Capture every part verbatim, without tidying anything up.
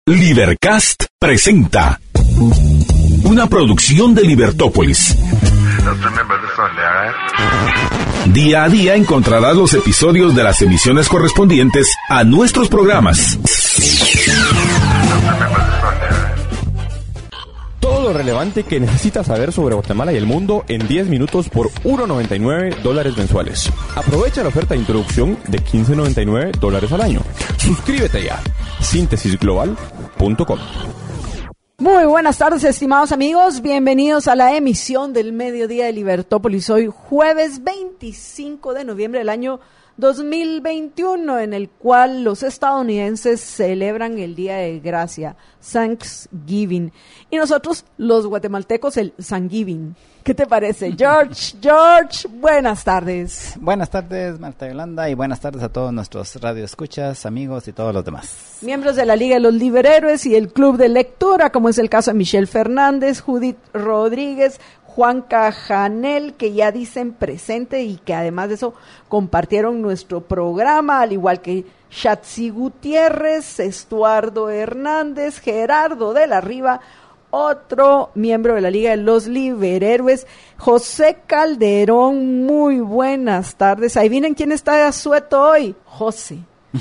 Libercast presenta una producción de Libertópolis. Día a día encontrarás los episodios de las emisiones correspondientes a nuestros programas. Todo lo relevante que necesitas saber sobre Guatemala y el mundo en diez minutos por uno noventa y nueve dólares mensuales. Aprovecha la oferta de introducción de quince noventa y nueve dólares al año. Suscríbete ya. síntesis global punto com. Muy buenas tardes, estimados amigos. Bienvenidos a la emisión del mediodía de Libertópolis. Hoy jueves veinticinco de noviembre del año dos mil veintiuno, en el cual los estadounidenses celebran el Día de Gracia, Thanksgiving, y nosotros los guatemaltecos el Thanksgiving. ¿Qué te parece, George? George, buenas tardes. Buenas tardes, Marta Yolanda, y buenas tardes a todos nuestros radioescuchas, amigos y todos los demás. Miembros de la Liga de los Liberhéroes y el Club de Lectura, como es el caso de Michelle Fernández, Judith Rodríguez, Juan Cajanel, que ya dicen presente y que además de eso compartieron nuestro programa, al igual que Shatsi Gutiérrez, Estuardo Hernández, Gerardo de la Riva, otro miembro de la Liga de los Liberhéroes, José Calderón. Muy buenas tardes. Ahí vienen quién está de asueto hoy. José.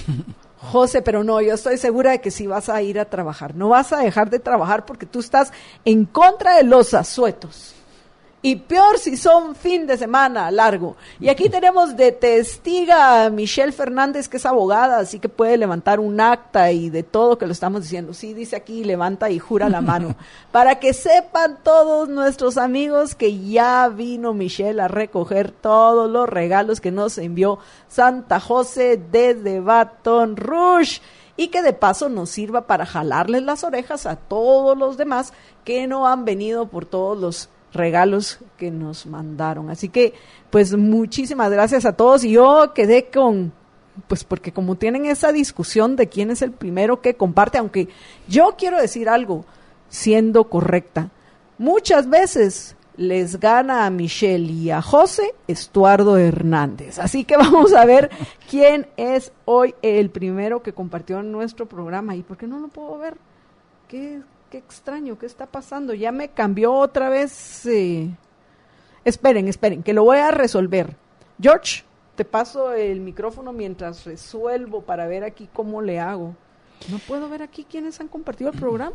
José, pero no, yo estoy segura de que sí vas a ir a trabajar. No vas a dejar de trabajar porque tú estás en contra de los asuetos. Y peor si son fin de semana largo. Y aquí tenemos de testiga a Michelle Fernández, que es abogada, así que puede levantar un acta y de todo que lo estamos diciendo. Sí, dice aquí, levanta y jura la mano. Para que sepan todos nuestros amigos que ya vino Michelle a recoger todos los regalos que nos envió Santa José desde Baton Rouge. Y que de paso nos sirva para jalarles las orejas a todos los demás que no han venido por todos los regalos que nos mandaron. Así que, pues, muchísimas gracias a todos. Y yo quedé con, pues, porque como tienen esa discusión de quién es el primero que comparte, aunque yo quiero decir algo, siendo correcta, muchas veces les gana a Michelle y a José Estuardo Hernández. Así que vamos a ver quién es hoy el primero que compartió en nuestro programa. ¿Y por qué no lo puedo ver? ¿Qué Qué extraño, ¿qué está pasando? Ya me cambió otra vez. Eh... Esperen, esperen, que lo voy a resolver. George, te paso el micrófono mientras resuelvo para ver aquí cómo le hago. No puedo ver aquí quiénes han compartido el programa.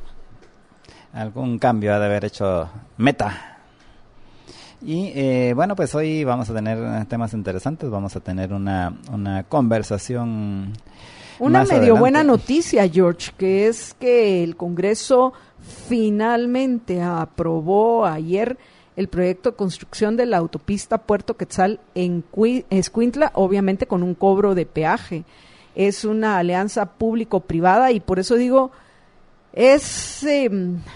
Algún cambio ha de haber hecho Meta. Y eh, bueno, pues hoy vamos a tener temas interesantes. Vamos a tener una, una conversación. Una Más medio adelante. buena noticia, George, que es que el Congreso finalmente aprobó ayer el proyecto de construcción de la autopista Puerto Quetzal en Escuintla, obviamente con un cobro de peaje. Es una alianza público-privada y por eso digo, es, eh,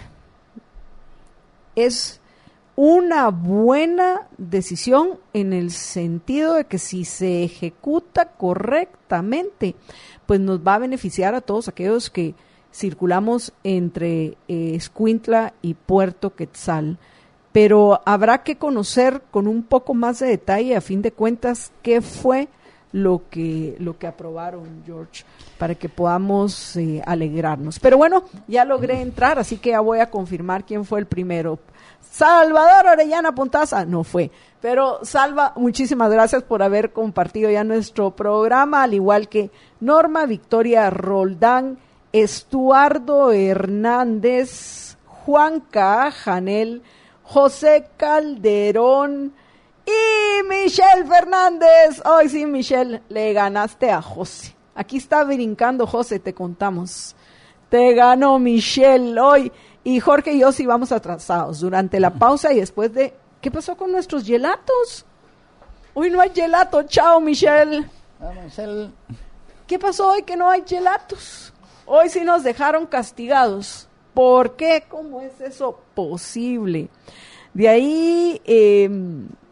es una buena decisión en el sentido de que si se ejecuta correctamente, pues nos va a beneficiar a todos aquellos que circulamos entre eh, Escuintla y Puerto Quetzal. Pero habrá que conocer con un poco más de detalle, a fin de cuentas, qué fue lo que lo que aprobaron, George, para que podamos eh, alegrarnos. Pero bueno, ya logré entrar, así que ya voy a confirmar quién fue el primero. Salvador Orellana Puntaza, no fue. Pero Salva, muchísimas gracias por haber compartido ya nuestro programa, al igual que Norma Victoria Roldán, Estuardo Hernández, Juan Cajanel, José Calderón y Michelle Fernández. Hoy sí, Michelle, le ganaste a José. Aquí está brincando José, te contamos. Te ganó Michelle hoy. Y Jorge y yo sí vamos atrasados durante la pausa y después de... ¿Qué pasó con nuestros gelatos? Hoy no hay gelato. Chao, Michelle. Ah, Michelle. ¿Qué pasó hoy que no hay gelatos? Hoy sí nos dejaron castigados. ¿Por qué? ¿Cómo es eso posible? De ahí, eh,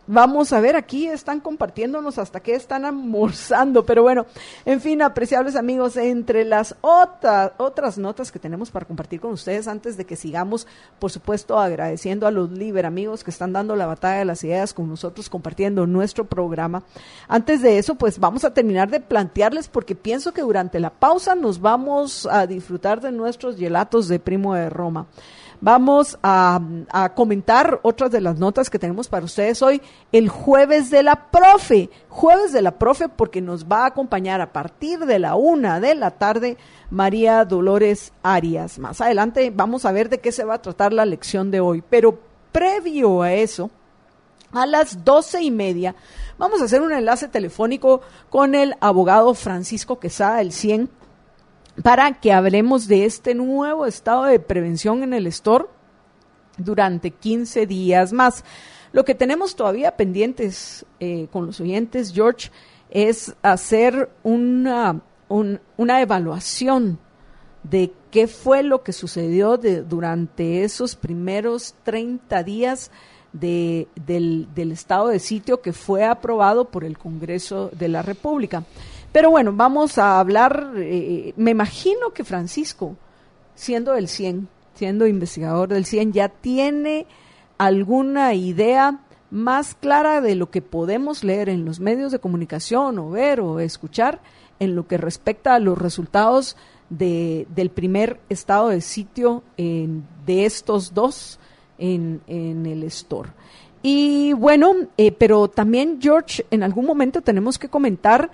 vamos a ver, aquí están compartiéndonos hasta que están almorzando, pero bueno, en fin, apreciables amigos, entre las otras otras notas que tenemos para compartir con ustedes, antes de que sigamos, por supuesto, agradeciendo a los Liber amigos que están dando la batalla de las ideas con nosotros, compartiendo nuestro programa. Antes de eso, pues vamos a terminar de plantearles, porque pienso que durante la pausa nos vamos a disfrutar de nuestros gelatos de Primo de Roma. Vamos a, a comentar otras de las notas que tenemos para ustedes hoy, el Jueves de la Profe, Jueves de la Profe, porque nos va a acompañar a partir de la una de la tarde María Dolores Arias. Más adelante vamos a ver de qué se va a tratar la lección de hoy, pero previo a eso, a las doce y media, vamos a hacer un enlace telefónico con el abogado Francisco Quesada, el cien, para que hablemos de este nuevo estado de prevención en el Store durante quince días más. Lo que tenemos todavía pendientes eh, con los oyentes, George, es hacer una, un, una evaluación de qué fue lo que sucedió de, durante esos primeros treinta días de, del, del estado de sitio que fue aprobado por el Congreso de la República. Pero bueno, vamos a hablar, eh, me imagino que Francisco, siendo del cien, siendo investigador del cien, ya tiene alguna idea más clara de lo que podemos leer en los medios de comunicación o ver o escuchar en lo que respecta a los resultados de, del primer estado de sitio en, de estos dos en, en el Store. Y bueno, eh, pero también, George, en algún momento tenemos que comentar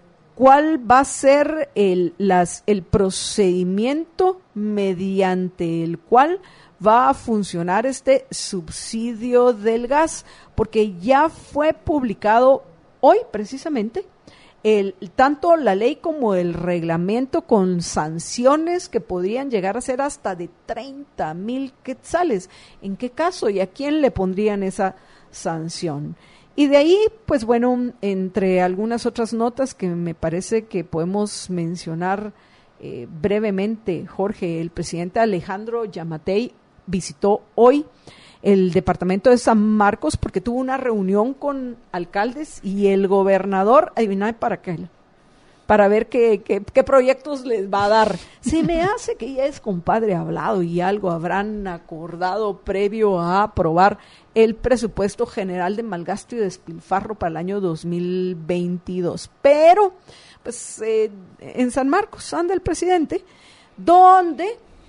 cuál va a ser el, las, el procedimiento mediante el cual va a funcionar este subsidio del gas, porque ya fue publicado hoy precisamente el, tanto la ley como el reglamento con sanciones que podrían llegar a ser hasta de treinta mil quetzales. ¿En qué caso y a quién le pondrían esa sanción? Y de ahí, pues bueno, entre algunas otras notas que me parece que podemos mencionar eh, brevemente, Jorge, el presidente Alejandro Yamatei visitó hoy el departamento de San Marcos porque tuvo una reunión con alcaldes y el gobernador, adivina para qué, para ver qué, qué, qué proyectos les va a dar. Se me hace que ya es compadre hablado y algo habrán acordado previo a aprobar el presupuesto general de malgasto y despilfarro para el año dos mil veintidós. Pero, pues, eh, en San Marcos anda el presidente, donde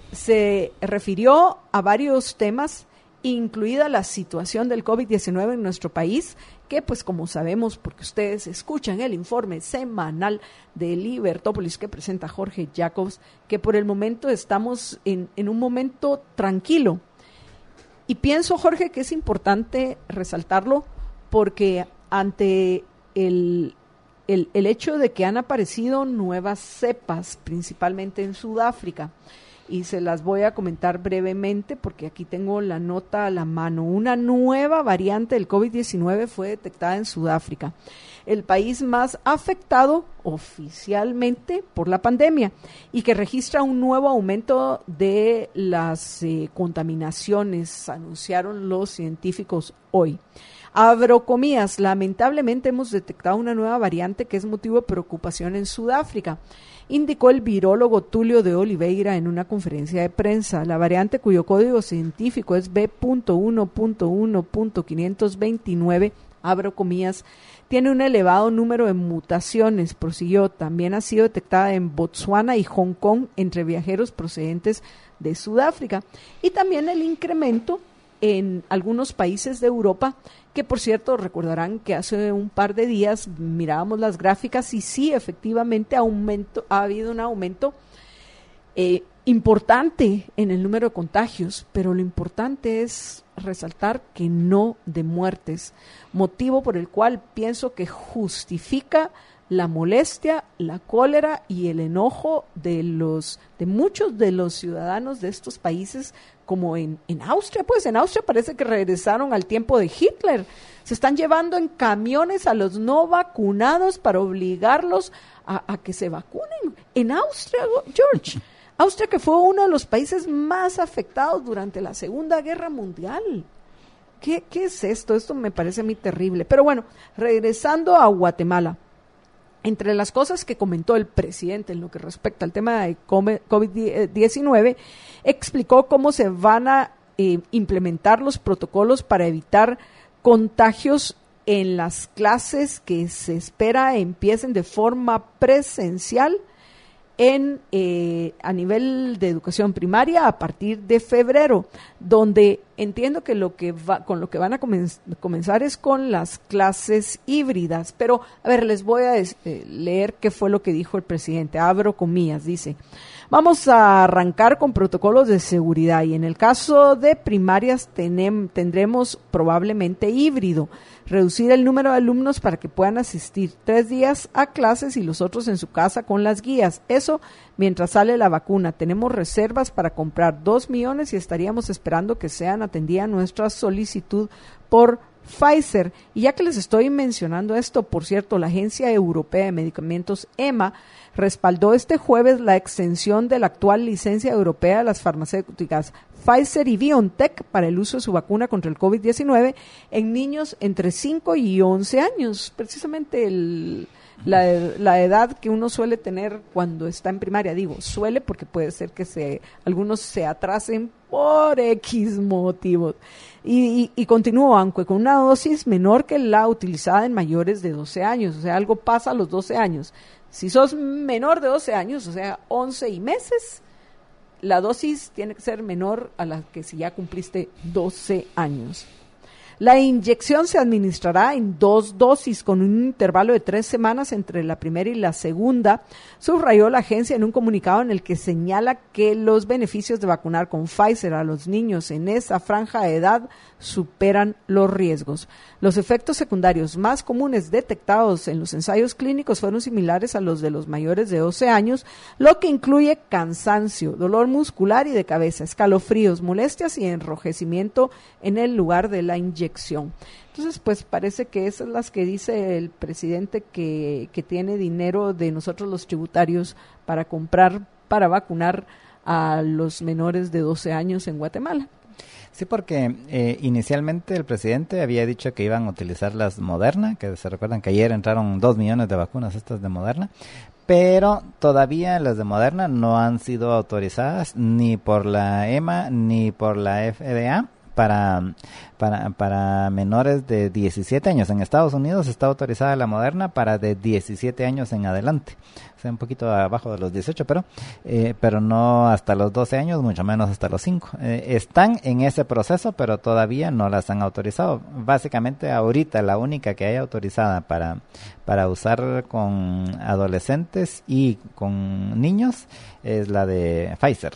se refirió a varios temas, incluida la situación del COVID diecinueve en nuestro país, que pues como sabemos, porque ustedes escuchan el informe semanal de Libertópolis que presenta Jorge Jacobs, que por el momento estamos en, en un momento tranquilo. Y pienso, Jorge, que es importante resaltarlo porque ante el, el, el hecho de que han aparecido nuevas cepas, principalmente en Sudáfrica, y se las voy a comentar brevemente porque aquí tengo la nota a la mano. Una nueva variante del COVID diecinueve fue detectada en Sudáfrica, el país más afectado oficialmente por la pandemia y que registra un nuevo aumento de las eh, contaminaciones, anunciaron los científicos hoy. Abro comillas, lamentablemente hemos detectado una nueva variante que es motivo de preocupación en Sudáfrica, indicó el virólogo Tulio de Oliveira en una conferencia de prensa. La variante cuyo código científico es B punto uno punto uno punto quinientos veintinueve, abro comillas, tiene un elevado número de mutaciones, prosiguió, también ha sido detectada en Botsuana y Hong Kong entre viajeros procedentes de Sudáfrica, y también el incremento en algunos países de Europa, que por cierto recordarán que hace un par de días mirábamos las gráficas y sí, efectivamente aumento, ha habido un aumento eh, importante en el número de contagios, pero lo importante es resaltar que no de muertes, motivo por el cual pienso que justifica la molestia, la cólera y el enojo de los de muchos de los ciudadanos de estos países, como en, en Austria. Pues en Austria parece que regresaron al tiempo de Hitler. Se están llevando en camiones a los no vacunados para obligarlos a, a que se vacunen. En Austria, George, Austria, que fue uno de los países más afectados durante la Segunda Guerra Mundial. ¿Qué, ¿Qué es esto? Esto me parece a mí terrible. Pero bueno, regresando a Guatemala, entre las cosas que comentó el presidente en lo que respecta al tema de COVID diecinueve, explicó cómo se van a eh, implementar los protocolos para evitar contagios en las clases que se espera empiecen de forma presencial en eh, a nivel de educación primaria a partir de febrero, donde entiendo que lo que va, con lo que van a comenz- comenzar es con las clases híbridas. Pero, a ver, les voy a des- eh, leer qué fue lo que dijo el presidente. Abro comillas, dice: vamos a arrancar con protocolos de seguridad y en el caso de primarias tenem- tendremos probablemente híbrido. Reducir el número de alumnos para que puedan asistir tres días a clases y los otros en su casa con las guías. Eso mientras sale la vacuna. Tenemos reservas para comprar dos millones y estaríamos esperando que sean atendida nuestra solicitud por Pfizer. Y ya que les estoy mencionando esto, por cierto, la Agencia Europea de Medicamentos, EMA, respaldó este jueves la extensión de la actual licencia europea de las farmacéuticas Pfizer y BioNTech para el uso de su vacuna contra el COVID diecinueve en niños entre cinco y once años, precisamente el, la, la edad que uno suele tener cuando está en primaria. Digo, suele porque puede ser que se algunos se atrasen por X motivos. Y, y, y continúo, aunque con una dosis menor que la utilizada en mayores de doce años, o sea, algo pasa a los doce años. Si sos menor de doce años, o sea, once y meses, la dosis tiene que ser menor a la que si ya cumpliste doce años. La inyección se administrará en dos dosis con un intervalo de tres semanas entre la primera y la segunda, subrayó la agencia en un comunicado en el que señala que los beneficios de vacunar con Pfizer a los niños en esa franja de edad superan los riesgos. Los efectos secundarios más comunes detectados en los ensayos clínicos fueron similares a los de los mayores de doce años, lo que incluye cansancio, dolor muscular y de cabeza, escalofríos, molestias y enrojecimiento en el lugar de la inyección. Entonces, pues parece que esas son las que dice el presidente que, que tiene dinero de nosotros los tributarios para comprar, para vacunar a los menores de doce años en Guatemala. Sí, porque eh, inicialmente el presidente había dicho que iban a utilizar las Moderna, que se recuerdan que ayer entraron dos millones de vacunas estas de Moderna, pero todavía las de Moderna no han sido autorizadas ni por la EMA ni por la F D A para, para, para menores de diecisiete años. En Estados Unidos está autorizada la Moderna para de diecisiete años en adelante, o sea, un poquito abajo de los dieciocho, pero eh, pero no hasta los doce años, mucho menos hasta los cinco. Eh, están en ese proceso, pero todavía no las han autorizado. Básicamente ahorita la única que hay autorizada para, para usar con adolescentes y con niños es la de Pfizer.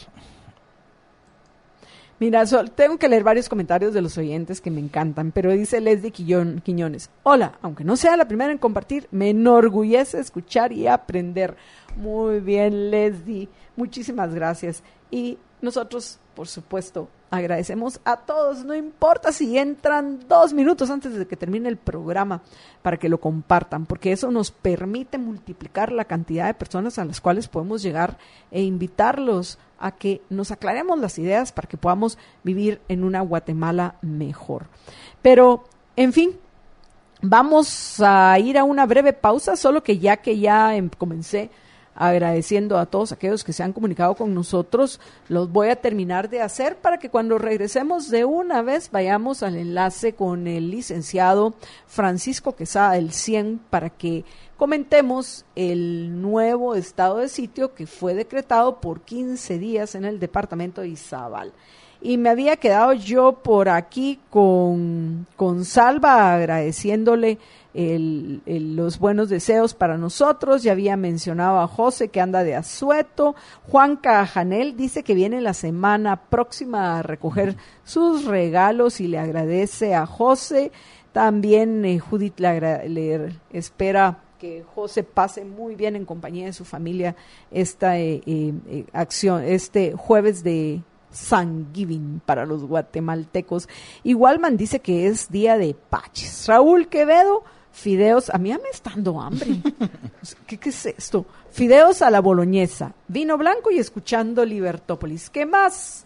Mira, so, tengo que leer varios comentarios de los oyentes que me encantan, pero dice Leslie Quillón, Quiñones: hola, aunque no sea la primera en compartir, me enorgullece escuchar y aprender. Muy bien, Leslie, muchísimas gracias. Y nosotros, por supuesto, agradecemos a todos, no importa si entran dos minutos antes de que termine el programa para que lo compartan, porque eso nos permite multiplicar la cantidad de personas a las cuales podemos llegar e invitarlos a que nos aclaremos las ideas para que podamos vivir en una Guatemala mejor. Pero, en fin, vamos a ir a una breve pausa, solo que ya que ya em, comencé agradeciendo a todos aquellos que se han comunicado con nosotros, los voy a terminar de hacer para que cuando regresemos de una vez vayamos al enlace con el licenciado Francisco Quesada del cien para que comentemos el nuevo estado de sitio que fue decretado por quince días en el departamento de Izabal. Y me había quedado yo por aquí con, con Salva agradeciéndole el, el, los buenos deseos para nosotros. Ya había mencionado a José que anda de asueto. Juan Cajanel dice que viene la semana próxima a recoger sus regalos y le agradece a José. También eh, Judith le, agra- le espera que José pase muy bien en compañía de su familia esta eh, eh, acción, este jueves de Thanksgiving para los guatemaltecos. Igualman dice que es día de paches. Raúl Quevedo, fideos, a mí ya me está dando hambre. ¿Qué, ¿Qué es esto? Fideos a la boloñesa, vino blanco y escuchando Libertópolis. ¿Qué más?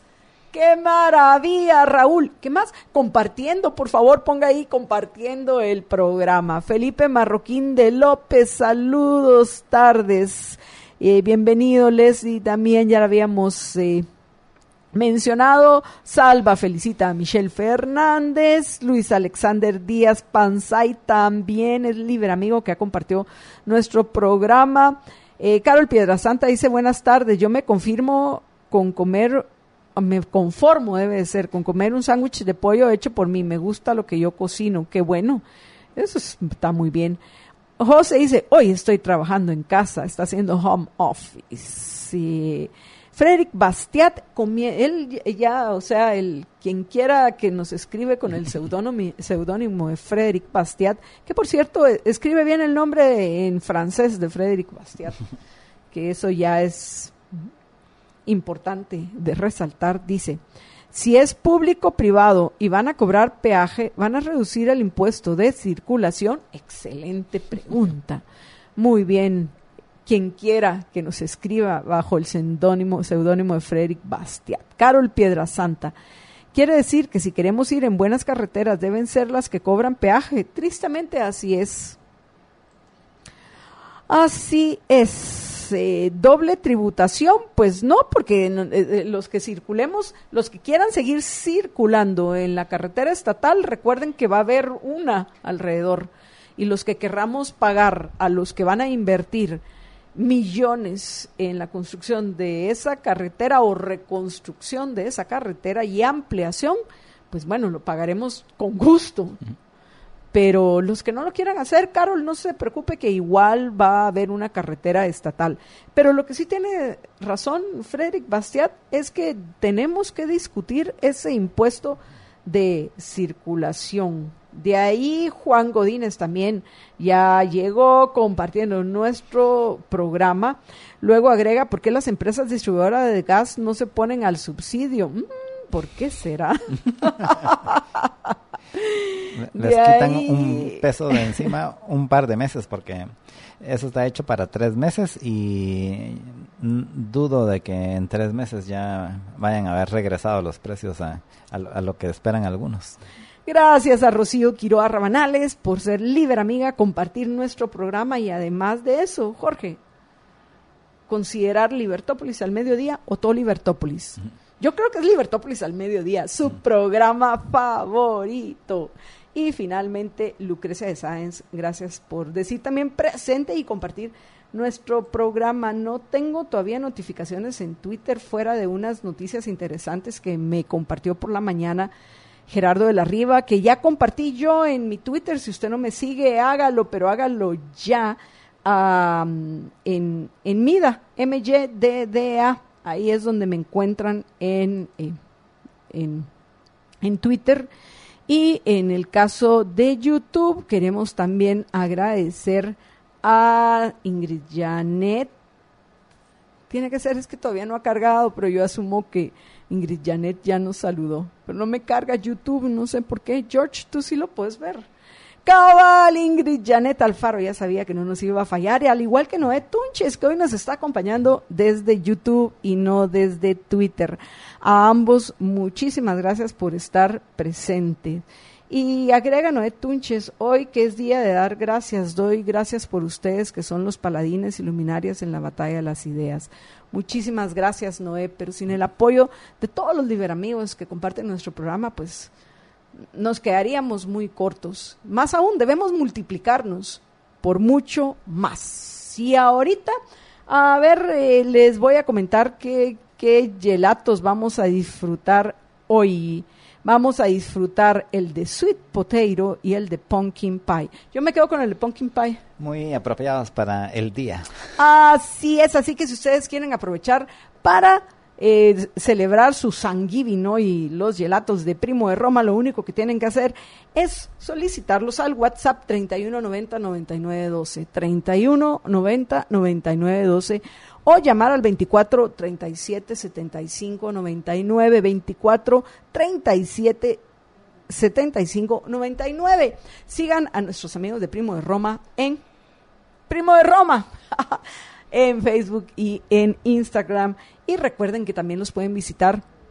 ¡Qué maravilla, Raúl! ¿Qué más? Compartiendo, por favor, ponga ahí compartiendo el programa. Felipe Marroquín de López, saludos, tardes. Eh, bienvenido, Leslie, también ya la habíamos eh, mencionado. Salva felicita a Michelle Fernández. Luis Alexander Díaz Panzay también es libre amigo que ha compartido nuestro programa. Eh, Carol Piedrasanta dice, buenas tardes, yo me confirmo con comer... me conformo, debe de ser, con comer un sándwich de pollo hecho por mí. Me gusta lo que yo cocino. Qué bueno. Eso es, está muy bien. José dice, hoy estoy trabajando en casa, está haciendo home office. Sí. Frederick Bastiat, él ya, o sea, el quien quiera que nos escribe con el seudónimo, seudónimo de Frederick Bastiat, que por cierto, escribe bien el nombre en francés de Frederick Bastiat, que eso ya es... importante de resaltar, dice, si es público privado y van a cobrar peaje, ¿van a reducir el impuesto de circulación? Excelente pregunta. Muy bien, quien quiera que nos escriba bajo el seudónimo, seudónimo de Frederick Bastiat. Carol Piedrasanta, quiere decir que si queremos ir en buenas carreteras deben ser las que cobran peaje. Tristemente así es. Así es. Eh, doble tributación, pues no, porque eh, los que circulemos, los que quieran seguir circulando en la carretera estatal, recuerden que va a haber una alrededor, y los que querramos pagar a los que van a invertir millones en la construcción de esa carretera o reconstrucción de esa carretera y ampliación, pues bueno, lo pagaremos con gusto. Uh-huh. Pero los que no lo quieran hacer, Carol, no se preocupe que igual va a haber una carretera estatal. Pero lo que sí tiene razón Frederick Bastiat es que tenemos que discutir ese impuesto de circulación. De ahí Juan Godínez también ya llegó compartiendo nuestro programa. Luego agrega, ¿por qué las empresas distribuidoras de gas no se ponen al subsidio? Mm, ¿por qué será? Les de quitan ahí... un peso de encima un par de meses, porque eso está hecho para tres meses y dudo de que en tres meses ya vayan a haber regresado los precios a, a, a lo que esperan algunos. Gracias a Rocío Quiroa Rabanales por ser libre amiga, compartir nuestro programa y además de eso, Jorge, considerar Libertópolis al mediodía o todo Libertópolis. Uh-huh. Yo creo que es Libertópolis al mediodía, su uh-huh. programa favorito. Y finalmente, Lucrecia de Sáenz, gracias por decir también presente y compartir nuestro programa. No tengo todavía notificaciones en Twitter fuera de unas noticias interesantes que me compartió por la mañana Gerardo de la Riva, que ya compartí yo en mi Twitter. Si usted no me sigue, hágalo, pero hágalo ya um, en, en Mida, M Y D D A. Ahí es donde me encuentran en, en, en, en Twitter. Y en el caso de YouTube, queremos también agradecer a Ingrid Janet. Tiene que ser, es que todavía no ha cargado, pero yo asumo que Ingrid Janet ya nos saludó. Pero no me carga YouTube, no sé por qué. George, tú sí lo puedes ver. Cabal, Ingrid Janet Alfaro, ya sabía que no nos iba a fallar, y al igual que Noé Tunches, que hoy nos está acompañando desde YouTube y no desde Twitter. A ambos, muchísimas gracias por estar presentes. Y agrega Noé Tunches, hoy que es día de dar gracias, doy gracias por ustedes que son los paladines y luminarias en la batalla de las ideas. Muchísimas gracias, Noé, pero sin el apoyo de todos los liberamigos que comparten nuestro programa, pues nos quedaríamos muy cortos. Más aún, debemos multiplicarnos por mucho más. Y ahorita, a ver, eh, les voy a comentar qué, qué gelatos vamos a disfrutar hoy. Vamos a disfrutar el de Sweet Potato y el de Pumpkin Pie. Yo me quedo con el de Pumpkin Pie. Muy apropiados para el día. Así es, así que si ustedes quieren aprovechar para Eh, celebrar su Thanksgiving, ¿no? Y los gelatos de Primo de Roma, lo único que tienen que hacer es solicitarlos al WhatsApp treinta y uno noventa noventa y nueve doce, treinta y uno noventa noventa y nueve doce, o llamar al veinticuatro treinta y siete setenta y cinco noventa y nueve, veinticuatro treinta y siete setenta y cinco noventa y nueve. Sigan a nuestros amigos de Primo de Roma en Primo de Roma en Facebook y en Instagram. Y recuerden que también los pueden visitar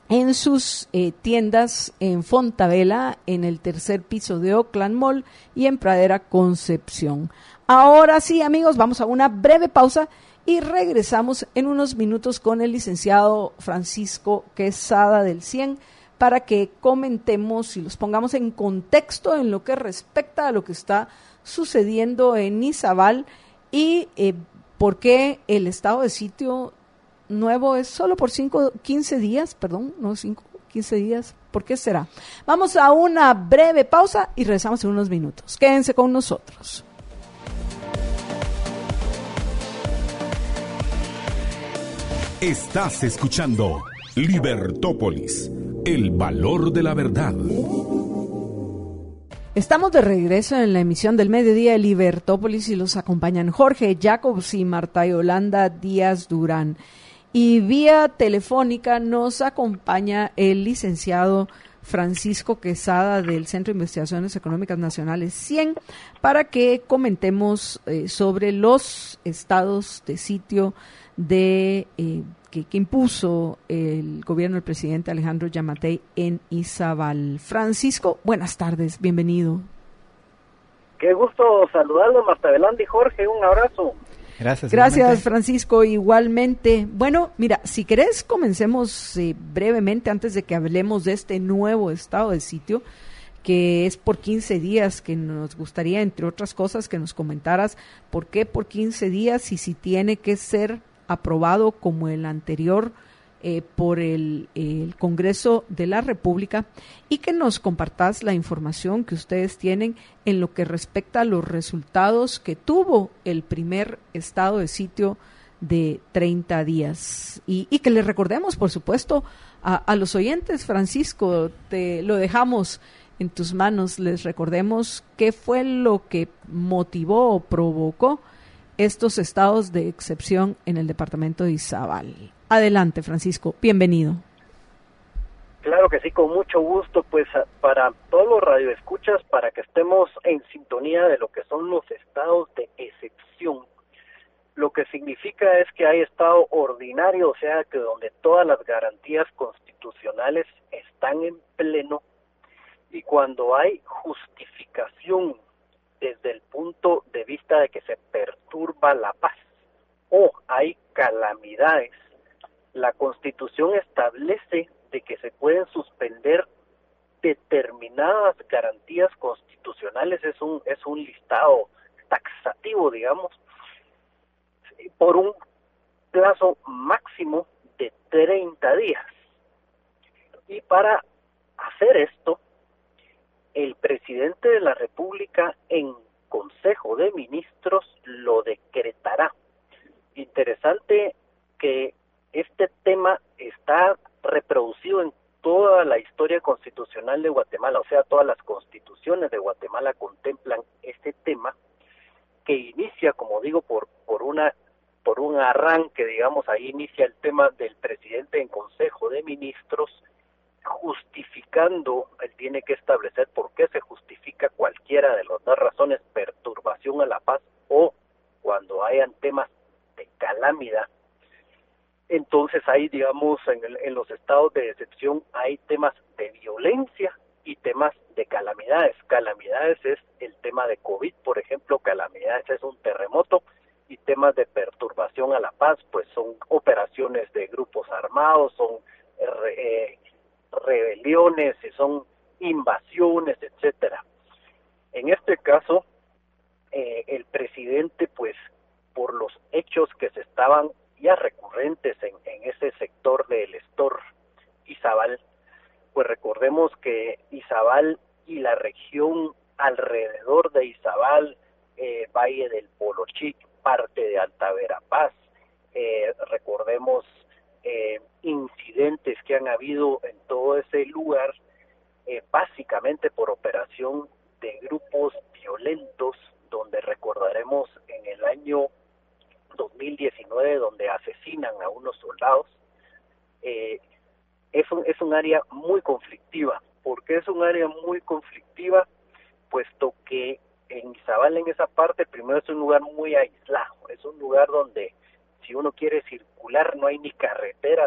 en sus eh, tiendas en Fontavela, en el tercer piso de Oakland Mall y en Pradera Concepción. Ahora sí, amigos, vamos a una breve pausa y regresamos en unos minutos con el licenciado Francisco Quesada del CIEN para que comentemos y los pongamos en contexto en lo que respecta a lo que está sucediendo en Izabal y eh, por qué el estado de sitio nuevo es solo por cinco, quince días, perdón, no cinco, quince días. ¿Por qué será? Vamos a una breve pausa y regresamos en unos minutos. Quédense con nosotros. Estás escuchando Libertópolis, el valor de la verdad. Estamos de regreso en la emisión del mediodía de Libertópolis y los acompañan Jorge Jacobs y Marta Yolanda Díaz Durán. Y vía telefónica nos acompaña el licenciado Francisco Quesada del Centro de Investigaciones Económicas Nacionales CIEN para que comentemos eh, sobre los estados de sitio de eh, que, que impuso el gobierno del presidente Alejandro Yamatei en Izabal. Francisco, buenas tardes, bienvenido. Qué gusto saludarlos, Marta Yolanda y Jorge, un abrazo. Gracias. Gracias, igualmente. Francisco, igualmente. Bueno, mira, si querés, comencemos eh, brevemente antes de que hablemos de este nuevo estado de sitio, que es por quince días, que nos gustaría, entre otras cosas, que nos comentaras por qué por quince días y si tiene que ser aprobado como el anterior eh, por el, el Congreso de la República, y que nos compartas la información que ustedes tienen en lo que respecta a los resultados que tuvo el primer estado de sitio de treinta días. Y, y que les recordemos, por supuesto, a, a los oyentes, Francisco, te lo dejamos en tus manos, les recordemos qué fue lo que motivó o provocó estos estados de excepción en el departamento de Izabal. Adelante, Francisco, bienvenido. Claro que sí, con mucho gusto, pues para todos los radioescuchas, para que estemos en sintonía de lo que son los estados de excepción. Lo que significa es que hay estado ordinario, o sea, que donde todas las garantías constitucionales están en pleno, y cuando hay justificación desde el punto de vista de que se perturba la paz o hay calamidades, la Constitución establece de que se pueden suspender determinadas garantías constitucionales, es un es un listado taxativo, digamos, por un plazo máximo de treinta días. Y para hacer esto, el presidente de la República en Consejo de Ministros lo decretará. Interesante que este tema está reproducido en toda la historia constitucional de Guatemala, o sea, todas las constituciones de Guatemala contemplan este tema, que inicia, como digo, por por una por un arranque, digamos, ahí inicia el tema del presidente en Consejo de Ministros, justificando, él tiene que establecer por qué se justifica cualquiera de las dos razones, perturbación a la paz o cuando hayan temas de calamidad. Entonces ahí, digamos, en, el, en los estados de excepción hay temas de violencia y temas de calamidades. Calamidades es el tema de COVID, por ejemplo, calamidades es un terremoto, y temas de perturbación a la paz, pues son operaciones de grupos armados, son eh, rebeliones, son invasiones, etcétera. En este caso, eh, el presidente, pues, por los hechos que se estaban ya recurrentes en, en ese sector del Estor Izabal, pues recordemos que Izabal y la región alrededor de Izabal, eh, Valle del Polochic, parte de Alta Verapaz, eh, recordemos eh, incidentes que han habido en todo ese lugar, eh, básicamente por operación de grupos violentos, donde recordaremos en el año dos mil diecinueve, donde asesinan a unos soldados. eh, es, un, es un área muy conflictiva. ¿Por qué es un área muy conflictiva? Puesto que en Izabal, en esa parte, primero es un lugar muy aislado, es un lugar donde si uno quiere circular no hay ni carreteras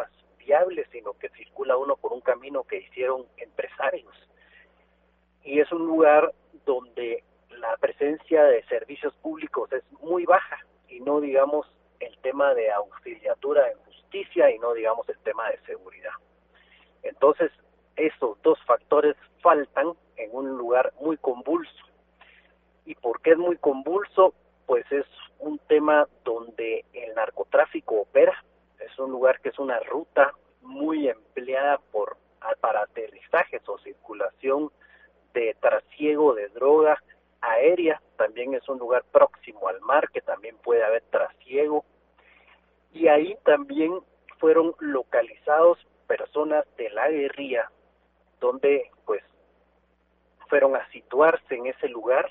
viable, sino que circula uno por un camino que hicieron empresarios. Y es un lugar donde la presencia de servicios públicos es muy baja, y no digamos el tema de auxiliatura en justicia, y no digamos el tema de seguridad. Entonces, esos dos factores faltan en un lugar muy convulso. ¿Y por qué es muy convulso? Pues es un tema donde el narcotráfico opera. Es un lugar que es una ruta muy empleada por para aterrizajes o circulación de trasiego de droga aérea. También es un lugar próximo al mar, que también puede haber trasiego. Y ahí también fueron localizados personas de la guerrilla, donde pues fueron a situarse en ese lugar.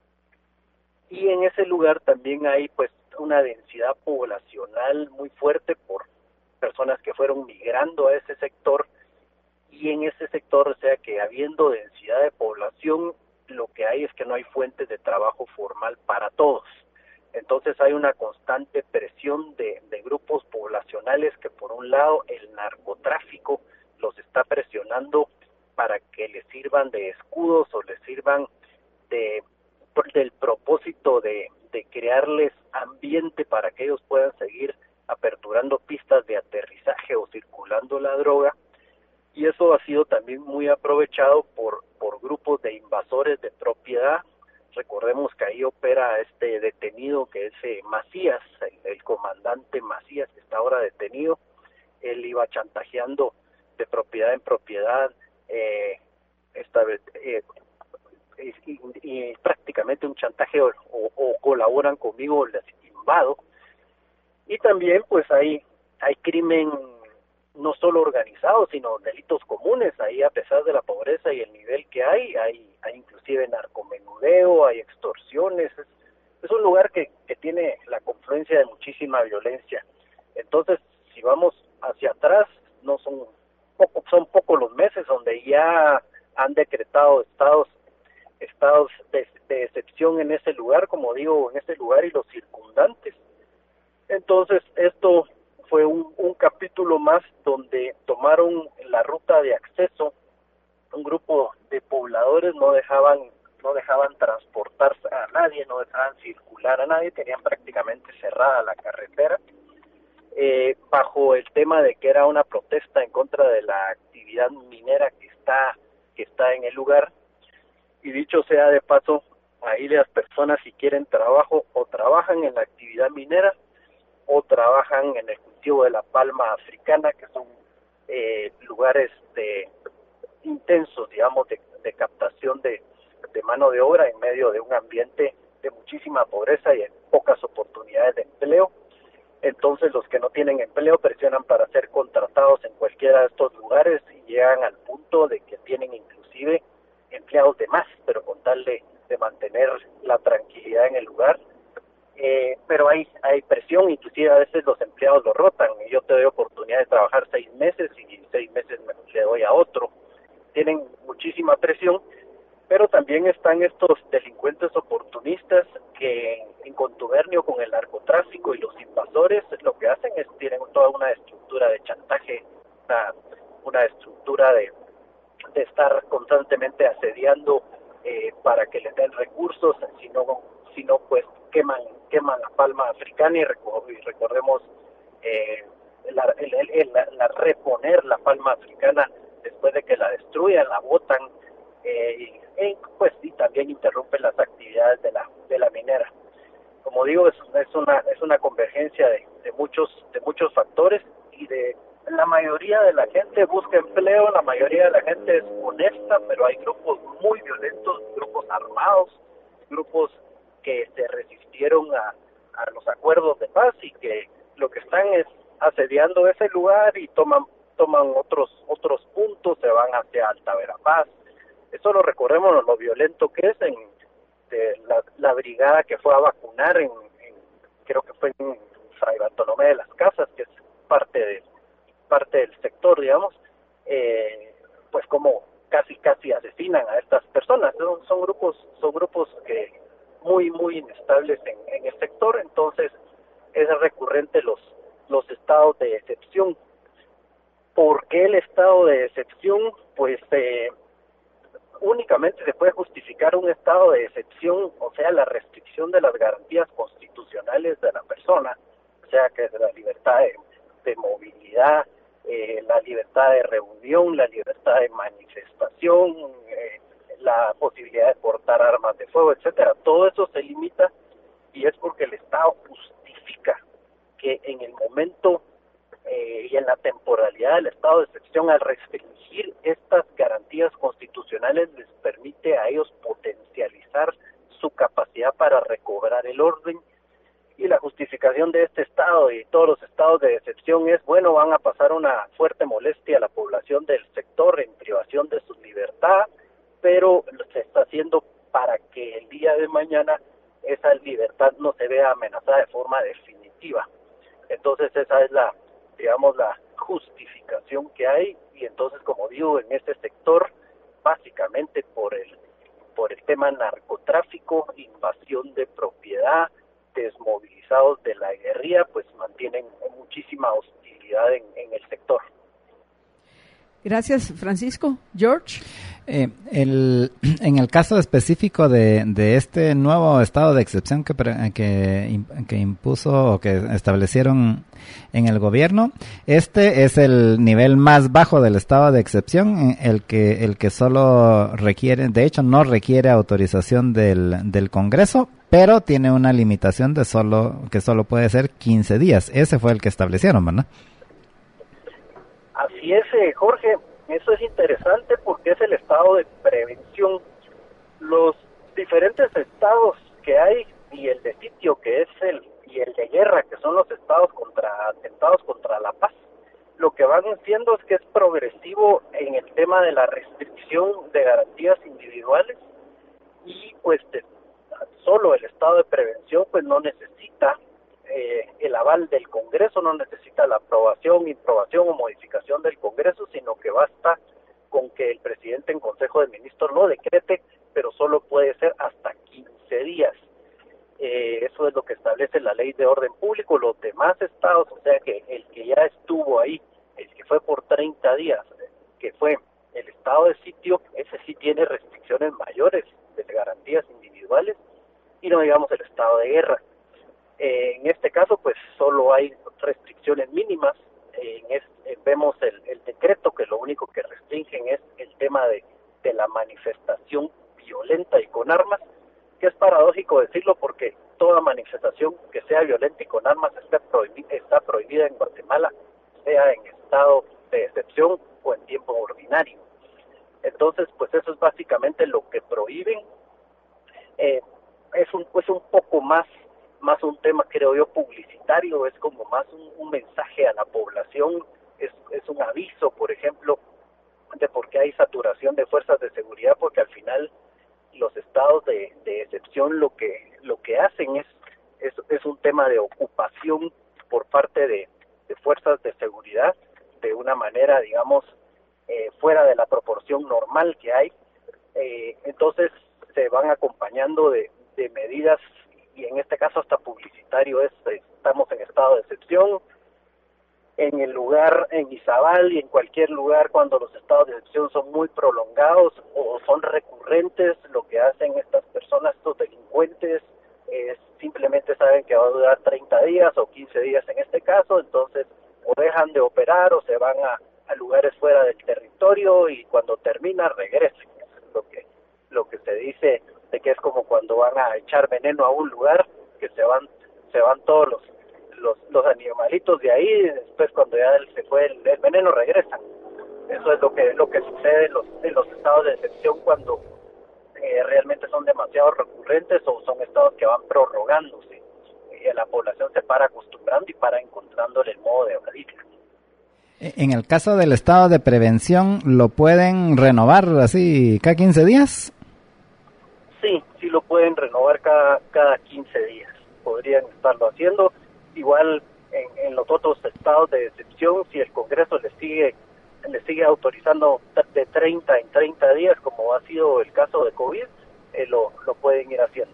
Y en ese lugar también hay pues una densidad poblacional muy fuerte por personas que fueron migrando a ese sector, y en ese sector, o sea que habiendo densidad de población, lo que hay es que no hay fuentes de trabajo formal para todos. Entonces hay una constante presión de, de grupos poblacionales que, por un lado, el narcotráfico los está presionando para que les sirvan de escudos o les sirvan de del propósito de, de crearles ambiente para que ellos puedan seguir aperturando pistas de aterrizaje o circulando la droga. Y eso ha sido también muy aprovechado por, por grupos de invasores de propiedad. Recordemos que ahí opera este detenido que es eh, Macías, el, el comandante Macías, que está ahora detenido. Él iba chantajeando de propiedad en propiedad, eh, esta vez, eh, y, y prácticamente un chantaje, o, o, o colaboran conmigo, les invado. Y también pues hay, hay crimen no solo organizado, sino delitos comunes. Ahí, a pesar de la pobreza y el nivel que hay, hay, hay inclusive narcomenudeo, hay extorsiones. Es, es un lugar que, que tiene la confluencia de muchísima violencia. Entonces, si vamos hacia atrás, no son poco, son pocos los meses donde ya han decretado estados estados de, de excepción en ese lugar, como digo, en ese lugar y los circundantes. Entonces, esto fue un, un capítulo más donde tomaron la ruta de acceso. Un grupo de pobladores no dejaban no dejaban transportarse a nadie, no dejaban circular a nadie, tenían prácticamente cerrada la carretera, eh, bajo el tema de que era una protesta en contra de la actividad minera que está que está en el lugar. Y dicho sea de paso, ahí las personas, si quieren trabajo, o trabajan en la actividad minera o trabajan en el cultivo de la palma africana, que son eh, lugares de intensos, digamos, de, de captación de, de mano de obra en medio de un ambiente de muchísima pobreza y de pocas oportunidades de empleo. Entonces los que no tienen empleo presionan para ser contratados en cualquiera de estos lugares y llegan al punto de que tienen inclusive empleados de más, pero con tal de, de mantener la tranquilidad en el lugar. Eh, pero hay hay presión, inclusive a veces los empleados lo rotan, y yo te doy oportunidad de trabajar seis meses y seis meses me le doy a otro. Tienen muchísima presión, pero también están estos delincuentes oportunistas que en, en contubernio con el narcotráfico y los invasores lo que hacen es tienen toda una estructura de chantaje, una, una estructura de de estar constantemente asediando eh, para que les den recursos, si no, si no pues queman queman la palma africana y, reco y recordemos eh, la, el, el, la, la reponer la palma africana después de que la destruyan, la botan, eh, y, pues y también interrumpen las actividades de la de la minera. Como digo, es, es una es una convergencia de, de muchos de muchos factores, y de la mayoría de la gente busca empleo, la mayoría de la gente es honesta, pero hay grupos muy violentos, grupos armados, grupos que se resistieron a, a los acuerdos de paz y que lo que están es asediando ese lugar y toman toman otros otros puntos, se van hacia Alta Verapaz. Eso lo recorremos, lo violento que es en de la, la brigada que fue a vacunar en, en creo que fue en Fray Bartolomé de las Casas, que es parte de parte del sector, digamos, eh, pues como casi casi asesinan a estas personas. Son, son grupos son grupos que muy muy inestables en, en el sector. Entonces es recurrente los los estados de excepción. ¿Por qué el estado de excepción? Pues eh, únicamente se puede justificar un estado de excepción, o sea, la restricción de las garantías constitucionales de la persona, o sea, que es la libertad de, de movilidad, eh, la libertad de reunión, la libertad de manifestación, eh, la posibilidad de portar armas de fuego, etcétera. Todo eso se limita y es porque el Estado justifica que en el momento eh, y en la temporalidad del estado de excepción, al restringir estas garantías constitucionales, les permite a ellos potencializar su capacidad para recobrar el orden. Y la justificación de este estado y todos los estados de excepción es, bueno, van a pasar una fuerte molestia a la población del sector en privación de su libertad, pero se está haciendo para que el día de mañana esa libertad no se vea amenazada de forma definitiva. Entonces esa es la, digamos, la justificación que hay, y entonces, como digo, en este sector, básicamente por el, por el tema narcotráfico, invasión de propiedad, desmovilizados de la guerrilla, pues mantienen muchísima hostilidad en, en el sector. Gracias, Francisco. George. Eh, el, en el caso específico de, de este nuevo estado de excepción que, que, que impuso o que establecieron en el gobierno, este es el nivel más bajo del estado de excepción, el que el que solo requiere, de hecho no requiere autorización del, del Congreso, pero tiene una limitación de solo que solo puede ser quince días. Ese fue el que establecieron, ¿verdad? Así es, eh, Jorge. Eso es interesante porque es el estado de prevención. Los diferentes estados que hay y el de sitio, que es el, y el de guerra, que son los estados contra atentados contra la paz, lo que van haciendo es que es progresivo en el tema de la restricción de garantías individuales, y pues de, solo el estado de prevención pues no necesita eh, el aval del Congreso, no necesita la aprobación, improbación o modificación del Congreso, sino que basta con que el presidente en Consejo de Ministros lo decrete, pero solo puede ser hasta quince días. Eh, eso es lo que establece la Ley de Orden Público. Los demás estados, o sea que el que ya estuvo ahí, el que fue por treinta días, que fue el estado de sitio, ese sí tiene restricciones mayores de garantías individuales, y no digamos el estado de guerra. Eh, en este caso, pues solo hay restricciones mínimas. Eh, en es, eh, vemos el, el decreto que lo único que restringen es el tema de, de la manifestación violenta y con armas, que es paradójico decirlo porque toda manifestación que sea violenta y con armas está, prohibi- está prohibida en Guatemala, sea en estado de excepción o en tiempo ordinario. Entonces, pues eso es básicamente lo que prohíben. Eh, es un pues un poco más más un tema, creo yo, publicitario, es como más un, un mensaje a la población, es, es un aviso, por ejemplo, de por qué hay saturación de fuerzas de seguridad, porque al final los estados de, de excepción lo que lo que hacen es, es, es un tema de ocupación por parte de, de fuerzas de seguridad, de una manera, digamos, eh, fuera de la proporción normal que hay, eh, entonces se van acompañando de, de medidas, y en este caso hasta publicitario es, estamos en estado de excepción, en el lugar, en Izabal y en cualquier lugar cuando los estados de excepción son muy prolongados o son recurrentes, lo que hacen estas personas, estos delincuentes, es simplemente saben que va a durar treinta días o quince días en este caso, entonces o dejan de operar o se van a, a lugares fuera del territorio y cuando termina regresan. Eso es lo que, lo que se dice, de que es como cuando van a echar veneno a un lugar, que se van se van todos los los, los animalitos de ahí, y después cuando ya se fue el, el veneno regresan. Eso es lo que lo que sucede en los, en los estados de excepción cuando eh, realmente son demasiado recurrentes o son estados que van prorrogándose, y la población se para acostumbrando y para encontrándole el modo de evadirla. En el caso del estado de prevención, ¿lo pueden renovar así cada quince días? Sí, sí lo pueden renovar cada, cada quince días, podrían estarlo haciendo. Igual en, en los otros estados de excepción, si el Congreso le sigue le sigue autorizando de treinta en treinta días, como ha sido el caso de COVID, eh, lo, lo pueden ir haciendo.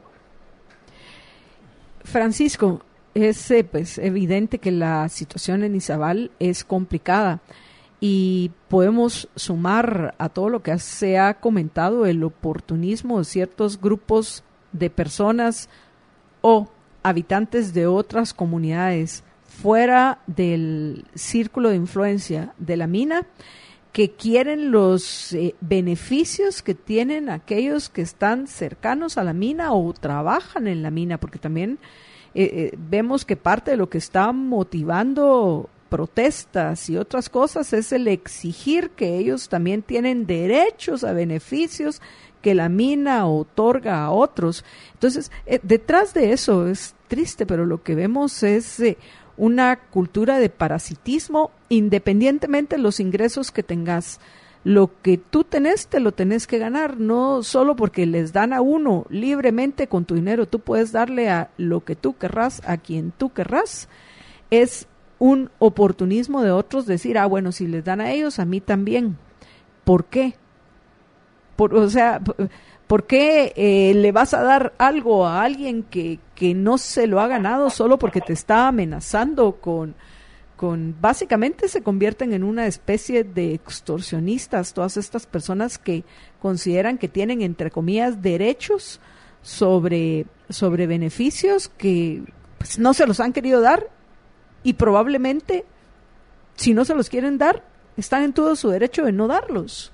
Francisco, es eh, pues evidente que la situación en Izabal es complicada y podemos sumar a todo lo que se ha comentado el oportunismo de ciertos grupos de personas o habitantes de otras comunidades fuera del círculo de influencia de la mina, que quieren los eh, beneficios que tienen aquellos que están cercanos a la mina o trabajan en la mina, porque también eh, eh, vemos que parte de lo que está motivando protestas y otras cosas es el exigir que ellos también tienen derechos a beneficios que la mina otorga a otros. Entonces, eh, detrás de eso es triste, pero lo que vemos es eh, una cultura de parasitismo, independientemente de los ingresos que tengas. Lo que tú tenés, te lo tenés que ganar, no solo porque les dan a uno libremente con tu dinero. Tú puedes darle a lo que tú querrás, a quien tú querrás. Es un oportunismo de otros decir, ah, bueno, si les dan a ellos, a mí también. ¿Por qué? Por, o sea, ¿por qué eh, le vas a dar algo a alguien que, que no se lo ha ganado solo porque te está amenazando con, con, básicamente se convierten en una especie de extorsionistas, todas estas personas que consideran que tienen, entre comillas, derechos sobre, sobre beneficios que pues, no se los han querido dar? Y probablemente, si no se los quieren dar, están en todo su derecho de no darlos.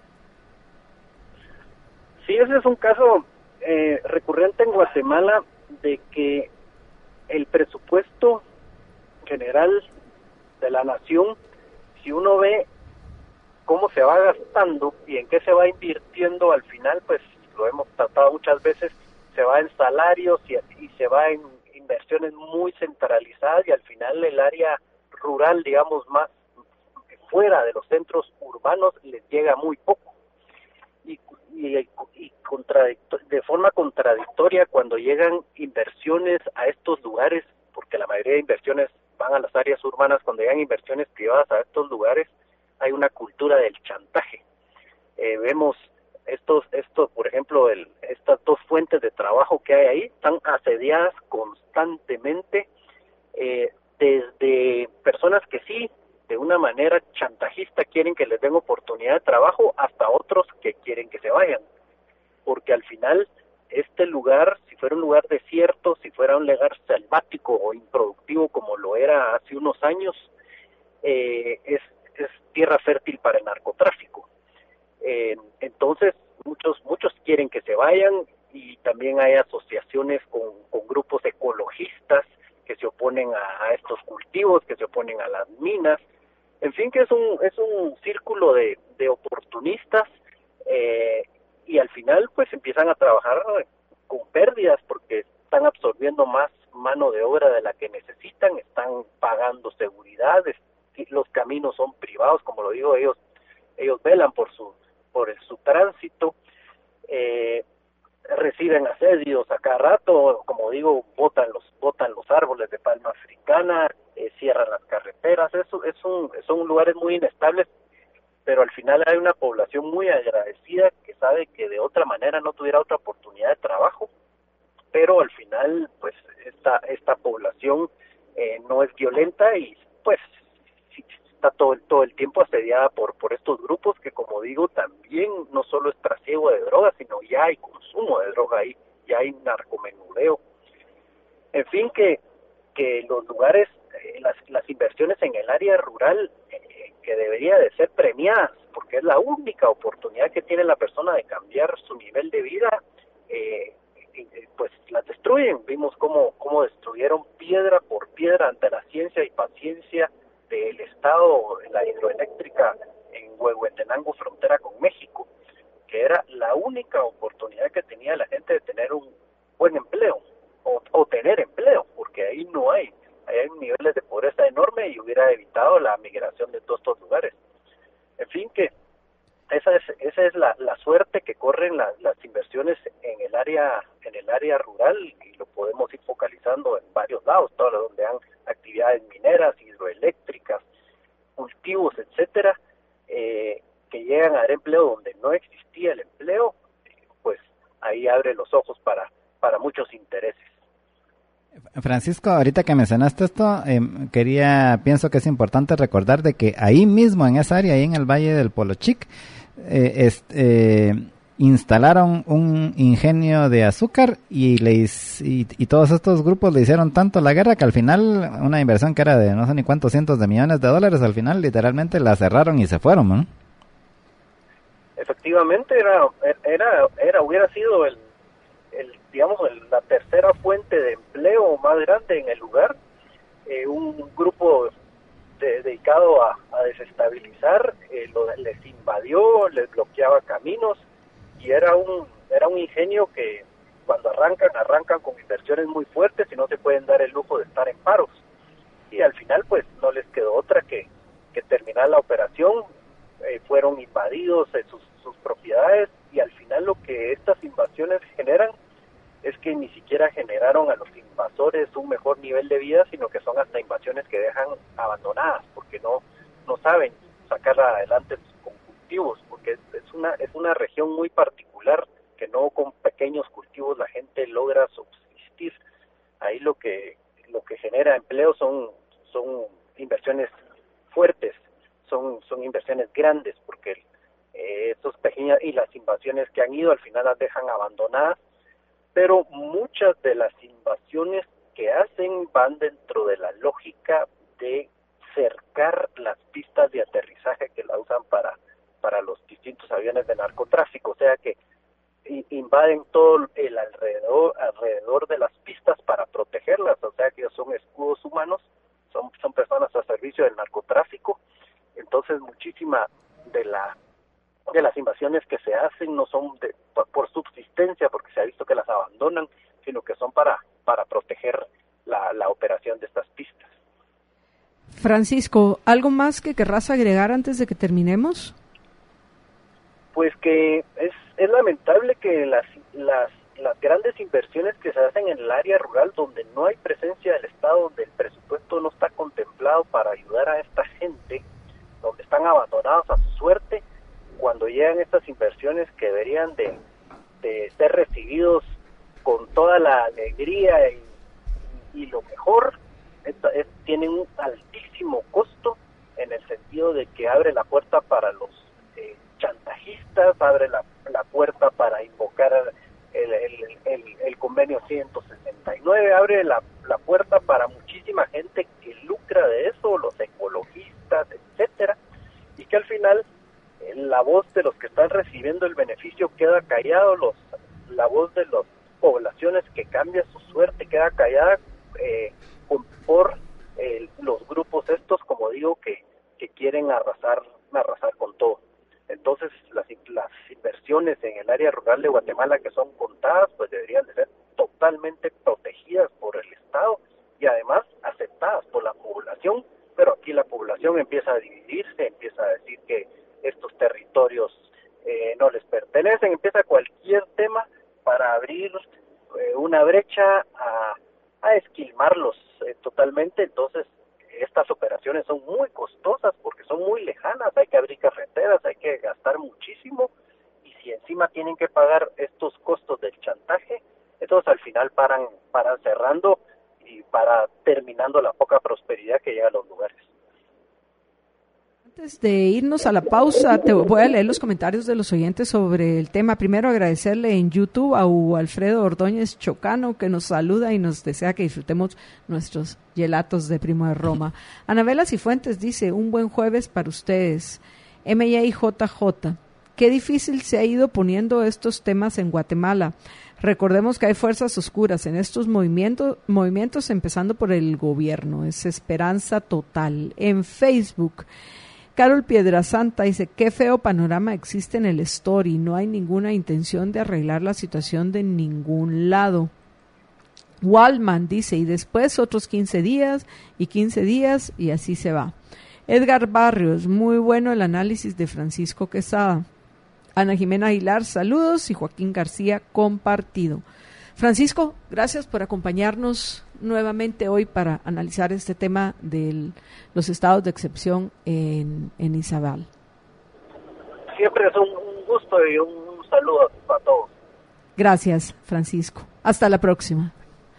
Sí, ese es un caso eh, recurrente en Guatemala, de que el presupuesto general de la nación, si uno ve cómo se va gastando y en qué se va invirtiendo, al final, pues lo hemos tratado muchas veces, se va en salarios y, y se va en inversiones muy centralizadas, y al final el área rural, digamos, más fuera de los centros urbanos, les llega muy poco. Y, y, y contradicto- de forma contradictoria, cuando llegan inversiones a estos lugares, porque la mayoría de inversiones van a las áreas urbanas, cuando llegan inversiones privadas a estos lugares, hay una cultura del chantaje. Eh, vemos estos, esto, por ejemplo, el, estas dos fuentes de trabajo que hay ahí, están asediadas constantemente, eh, desde personas que sí, de una manera chantajista, quieren que les den oportunidad de trabajo, hasta otros que quieren que se vayan. Porque al final, este lugar, si fuera un lugar desierto, si fuera un lugar selvático o improductivo como lo era hace unos años, eh, es, es tierra fértil para el narcotráfico. Eh, entonces, muchos muchos quieren que se vayan, y también hay asociaciones con, con grupos ecologistas que se oponen a, a estos cultivos, que se oponen a las minas. En fin, que es un es un círculo de, de oportunistas, eh, y al final pues empiezan a trabajar con pérdidas porque están absorbiendo más mano de obra de la que necesitan, están pagando seguridades, los caminos son privados, como lo digo, ellos ellos velan por su por el, su tránsito, eh, reciben asedios a cada rato, como digo, botan los botan los árboles de palma africana, eh, cierran las carreteras. Eso es un son lugares muy inestables, pero al final hay una población muy agradecida que sabe que de otra manera no tuviera otra oportunidad de trabajo, pero al final pues esta esta población eh, no es violenta, y pues está todo el, todo el tiempo asediada por por estos grupos que, como digo, también no solo es trasiego de drogas, sino ya hay consumo de droga ahí, ya hay narcomenudeo. En fin, que que los lugares, eh, las las inversiones en el área rural, eh, que debería de ser premiadas, porque es la única oportunidad que tiene la persona de cambiar su nivel de vida, eh, eh, pues las destruyen. Vimos cómo cómo destruyeron piedra por piedra ante la ciencia y paciencia del Estado, la hidroeléctrica en Huehuetenango, frontera con México, que era la única oportunidad que tenía la gente de tener un buen empleo, o, o tener empleo, porque ahí no hay, ahí hay niveles de pobreza enorme y hubiera evitado la migración de todos estos lugares. En fin, que esa es esa es la, la suerte que corren la, las inversiones en el área en el área rural, y lo podemos ir focalizando en varios lados, todos los donde han actividades mineras, hidroeléctricas, cultivos, etcétera, eh, que llegan a dar empleo donde no existía el empleo, pues ahí abre los ojos para para muchos intereses. Francisco, ahorita que mencionaste esto, eh, quería, pienso que es importante recordar de que ahí mismo en esa área, ahí en el Valle del Polochic, eh, es, eh, instalaron un ingenio de azúcar y, le, y, y todos estos grupos le hicieron tanto la guerra que al final una inversión que era de no sé ni cuántos cientos de millones de dólares, al final literalmente la cerraron y se fueron, ¿no? Efectivamente, era, era, era hubiera sido el, el digamos, el, la tercera fuente de empleo más grande en el lugar, eh, un grupo de, dedicado a, a desestabilizar, eh, lo, les invadió, les bloqueaba caminos, y era un era un ingenio que cuando arrancan, arrancan con inversiones muy fuertes y no se pueden dar el lujo de estar en paros. Y al final pues no les quedó otra que, que terminar la operación, eh, fueron invadidos eh, sus, sus propiedades, y al final lo que estas invasiones generan es que ni siquiera generaron a los invasores un mejor nivel de vida, sino que son hasta invasiones que dejan abandonadas, porque no, no saben sacar adelante sus cultivos, porque es, es una es una región muy particular que no con pequeños cultivos la gente logra subsistir. Ahí lo que lo que genera empleo son son inversiones fuertes, son son inversiones grandes, porque eh, estos pequeñas y las invasiones que han ido al final las dejan abandonadas, pero muchas de las invasiones que hacen van dentro de la lógica de cercar las pistas de aterrizaje que la usan para para los distintos aviones de narcotráfico, o sea que invaden todo el alrededor alrededor de las pistas para protegerlas, o sea que ellos son escudos humanos, son son personas a servicio del narcotráfico. Entonces muchísima de la de las invasiones que se hacen no son de, por, por subsistencia, porque se ha visto que las abandonan, sino que son para para proteger la, la operación de estas pistas. Francisco, ¿algo más que querrás agregar antes de que terminemos? Pues que es, es lamentable que las, las, las grandes inversiones que se hacen en el área rural, donde no hay presencia del Estado, donde el presupuesto no está contemplado para ayudar a esta gente, donde están abandonados a su suerte, cuando llegan estas inversiones que deberían de, de ser recibidos con toda la alegría y, y lo mejor, es, es, tienen un altísimo costo en el sentido de que abre la puerta para los eh, chantajistas, abre la, la puerta para invocar el, el, el, el convenio ciento sesenta y nueve, abre la, la puerta para muchísima gente que lucra de eso, los ecologistas, etcétera, y que al final eh, la voz de los que están recibiendo el beneficio queda callado, los la voz de las poblaciones que cambia su suerte queda callada eh, por eh, los grupos estos, como digo, que, que quieren arrasar arrasar con todo. Entonces las, las inversiones en el área rural de Guatemala, que son contadas, pues deberían de ser totalmente protegidas por el Estado y además aceptadas por la población, pero aquí la población empieza a dividirse, empieza a decir que estos territorios eh, no les pertenecen, empieza cualquier tema para abrir eh, una brecha a, a esquilmarlos eh, totalmente. Entonces estas operaciones son muy costosas porque son muy lejanas, hay que abrir carreteras, hay que gastar muchísimo, y si encima tienen que pagar estos costos del chantaje, entonces al final paran, paran cerrando y para terminando la poca prosperidad que llega a los lugares. Antes de irnos a la pausa, te voy a leer los comentarios de los oyentes sobre el tema. Primero, agradecerle en YouTube a Hugo Alfredo Ordóñez Chocano, que nos saluda y nos desea que disfrutemos nuestros gelatos de Primo de Roma. Anabela Cifuentes dice, un buen jueves para ustedes. M J J, qué difícil se ha ido poniendo estos temas en Guatemala. Recordemos que hay fuerzas oscuras en estos movimientos, movimientos empezando por el gobierno. Es esperanza total. En Facebook, Carol Piedrasanta dice, qué feo panorama existe en el Story, no hay ninguna intención de arreglar la situación de ningún lado. Waldman dice, y después otros quince días, y quince días, y así se va. Edgar Barrios, muy bueno el análisis de Francisco Quesada. Ana Jimena Aguilar, saludos, y Joaquín García, compartido. Francisco, gracias por acompañarnos nuevamente hoy para analizar este tema de los estados de excepción en, en Izabal. Siempre es un, un gusto y un saludo a todos. Gracias, Francisco. Hasta la próxima. Y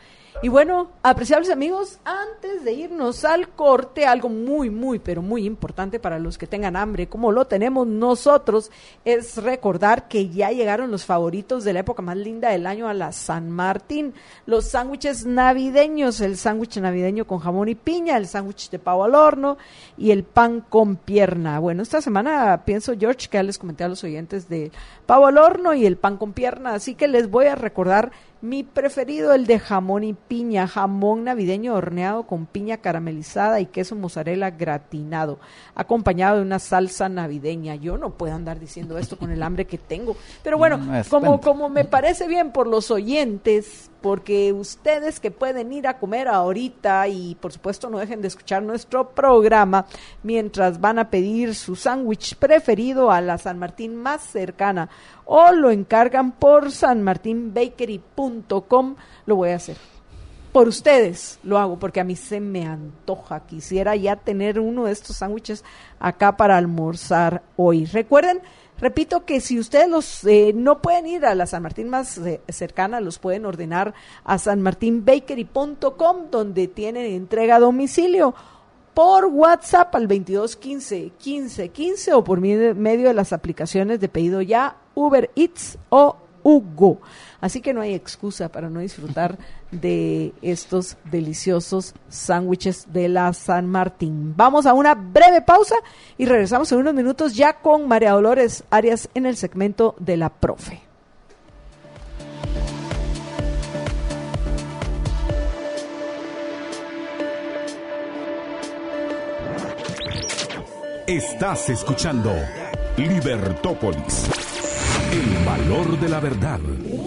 Y bueno, apreciables amigos, antes de irnos al corte, algo muy, muy, pero muy importante para los que tengan hambre, como lo tenemos nosotros, es recordar que ya llegaron los favoritos de la época más linda del año a la San Martín, los sándwiches navideños, el sándwich navideño con jamón y piña, el sándwich de pavo al horno y el pan con pierna. Bueno, esta semana pienso, George, que ya les comenté a los oyentes de pavo al horno y el pan con pierna, así que les voy a recordar mi preferido, el de jamón y piña, jamón navideño horneado con piña caramelizada y queso mozzarella gratinado, acompañado de una salsa navideña. Yo no puedo andar diciendo esto con el hambre que tengo, pero bueno, No, como, como me parece bien por los oyentes, porque ustedes que pueden ir a comer ahorita y por supuesto no dejen de escuchar nuestro programa mientras van a pedir su sándwich preferido a la San Martín más cercana o lo encargan por san martin bakery punto com, lo voy a hacer. Por ustedes lo hago, porque a mí se me antoja. Quisiera ya tener uno de estos sándwiches acá para almorzar hoy. Recuerden, repito que si ustedes los eh, no pueden ir a la San Martín más eh, cercana, los pueden ordenar a san martin bakery punto com, donde tienen entrega a domicilio, por WhatsApp al veintidós quince quince quince o por medio de las aplicaciones de pedido ya, Uber Eats o Ugo. Así que no hay excusa para no disfrutar de estos deliciosos sándwiches de la San Martín. Vamos a una breve pausa y regresamos en unos minutos ya con María Dolores Arias en el segmento de la profe. Estás escuchando Libertópolis, el valor de la verdad.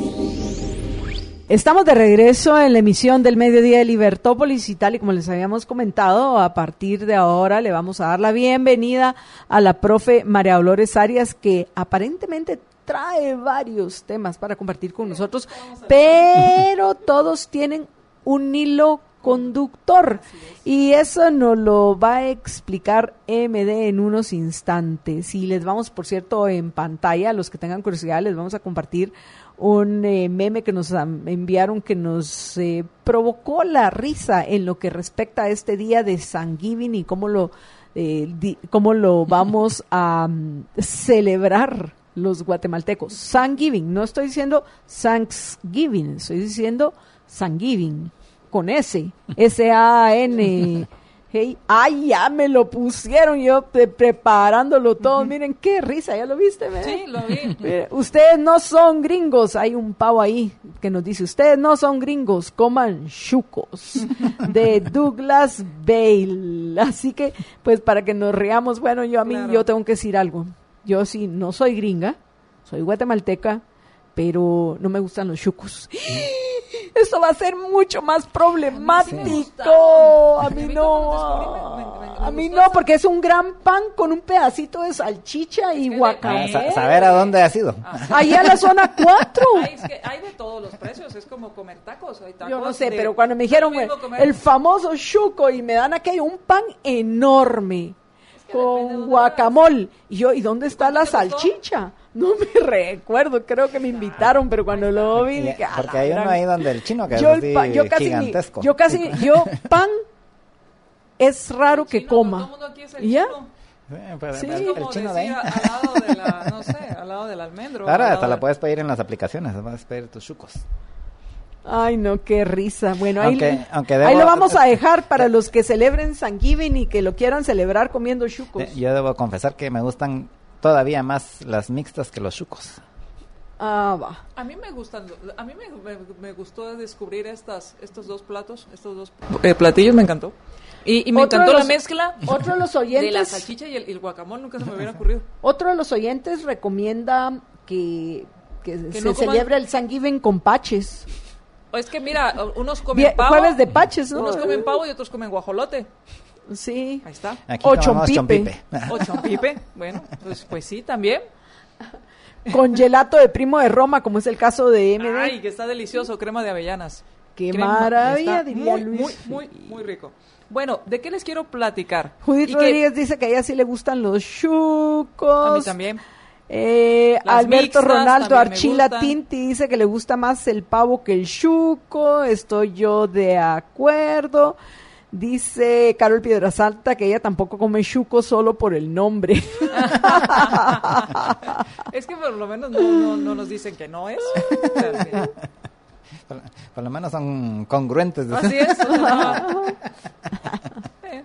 Estamos de regreso en la emisión del mediodía de Libertópolis y tal y como les habíamos comentado, a partir de ahora le vamos a dar la bienvenida a la profe María Dolores Arias, que aparentemente trae varios temas para compartir con nosotros, pero todos tienen un hilo conductor y eso nos lo va a explicar M D en unos instantes. Y les vamos, por cierto, en pantalla, a los que tengan curiosidad, les vamos a compartir un eh, meme que nos enviaron que nos eh, provocó la risa en lo que respecta a este día de Thanksgiving y cómo lo eh, di, cómo lo vamos a um, celebrar los guatemaltecos. Thanksgiving, no estoy diciendo Thanksgiving, estoy diciendo Thanksgiving con S, S A N. Hey, ay, ya me lo pusieron yo pre- preparándolo todo. Uh-huh. Miren qué risa, ¿ya lo viste? ¿Me? Sí, lo vi. Miren, ustedes no son gringos. Hay un pavo ahí que nos dice, ustedes no son gringos, coman chucos. De Douglas Bale. Así que, pues para que nos riamos, bueno, yo a mí, claro. Yo tengo que decir algo. Yo sí, no soy gringa, soy guatemalteca, pero no me gustan los chucos. Esto va a ser mucho más problemático. A mí no. A mí no, porque es un gran pan con un pedacito de salchicha y guacamole. Ah, saber a dónde ha sido. Ahí a la zona cuatro. Hay, es que hay de todos los precios, es como comer tacos. Hay tacos. Yo no sé, de, pero cuando me dijeron el, el famoso chuco y me dan aquello, un pan enorme con guacamole. Y yo, ¿y dónde está la salchicha? No me recuerdo, creo que me invitaron, pero cuando lo vi dije, ah, porque hay uno ahí donde el chino que yo es así pa, yo casi gigantesco. Ni, yo casi, yo pan es raro que chino, coma. Todo el mundo aquí es el ¿Ya? chino. Sí, pero sí. el, el chino de ahí. Al lado de la, no sé, al lado del almendro. Ahora hasta de... la puedes pedir en las aplicaciones, puedes pedir tus chucos. Ay, no, qué risa. Bueno, ahí, aunque, aunque debo, ahí lo vamos a dejar para los que celebren Thanksgiving y que lo quieran celebrar comiendo chucos. Yo debo confesar que me gustan todavía más las mixtas que los chucos. Ah, va. A mí me gustan, a mí me, me, me gustó descubrir estas, estos dos platos, estos dos eh, platillos, me encantó. Y, y me Otro encantó los, la mezcla otro de los oyentes, de la salchicha y el, y el guacamole, nunca se me hubiera ocurrido. Otro de los oyentes recomienda que, que, que se no celebre el Thanksgiving con paches. Es que mira, unos comen Bien, pavo. Jueves de paches, ¿no? Unos comen pavo y otros comen guajolote. Sí. Ahí está. Aquí o chompipe. chompipe. O chompipe. Bueno, pues, pues sí, también. Con gelato de primo de Roma, como es el caso de M D. Ay, que está delicioso, crema de avellanas. Qué Crema, maravilla, está diría muy, Luis. Muy, muy, muy rico. Bueno, ¿de qué les quiero platicar? Judith Y Rodríguez que... dice que a ella sí le gustan los chucos. A mí también. Eh, Las Alberto mixtas Ronaldo también me Archila gustan. Tinti dice que le gusta más el pavo que el chuco. Estoy yo de acuerdo. Dice Carol Piedrasanta que ella tampoco come chuco solo por el nombre. Es que por lo menos no, no, no nos dicen que no es. O sea, que- Por, por lo menos son congruentes. Así es. O sea, eh.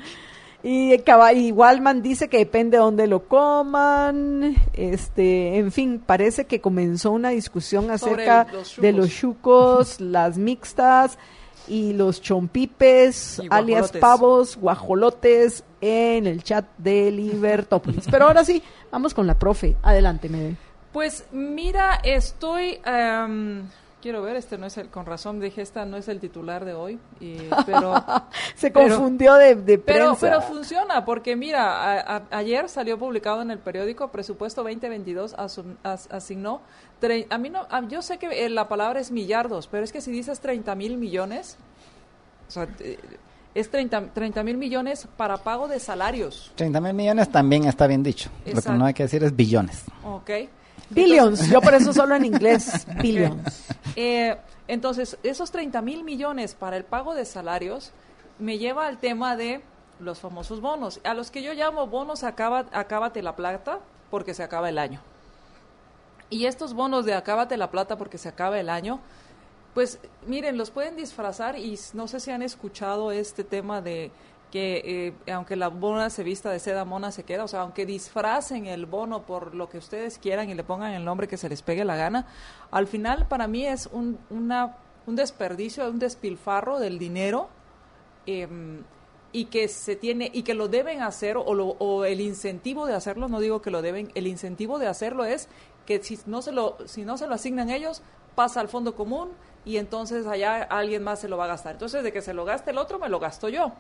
Y Caba- y Wallman dice que depende de dónde lo coman. Este, en fin, parece que comenzó una discusión acerca Sobre los de los chucos, las mixtas y los chompipes, Y alias guajolotes. pavos, guajolotes en el chat de Libertópolis. Pero ahora sí, vamos con la profe. Adelante, Mede. Pues mira, estoy... em, quiero ver, este no es el... Con razón dije, esta no es el titular de hoy, y, pero... Se Pero- confundió de, de Pero, prensa. pero funciona, porque mira, a- a- ayer salió publicado en el periódico Presupuesto veinte veintidós asun- as- asignó, tre- a mí no, a- yo sé que eh, la palabra es millardos, pero es que si dices treinta mil millones, o sea, eh, es treinta mil millones para pago de salarios, treinta mil millones también está bien dicho. Lo que Exacto. no hay que decir es billones. ¿ok? Billions, yo por eso solo en inglés, billions. Eh, entonces, esos treinta mil millones para el pago de salarios me lleva al tema de los famosos bonos, a los que yo llamo bonos acaba, acábate la plata porque se acaba el año. Y estos bonos de acábate la plata porque se acaba el año, pues miren, los pueden disfrazar y no sé si han escuchado este tema de que eh, aunque la mona se vista de seda, mona se queda, o sea, aunque disfracen el bono por lo que ustedes quieran y le pongan el nombre que se les pegue la gana, al final para mí es un, una, un desperdicio, un despilfarro del dinero eh, y que se tiene y que lo deben hacer o, lo, o el incentivo de hacerlo, no digo que lo deben, el incentivo de hacerlo es que si no se lo, si no se lo asignan ellos, pasa al fondo común y entonces allá alguien más se lo va a gastar. Entonces, de que se lo gaste el otro, me lo gasto yo.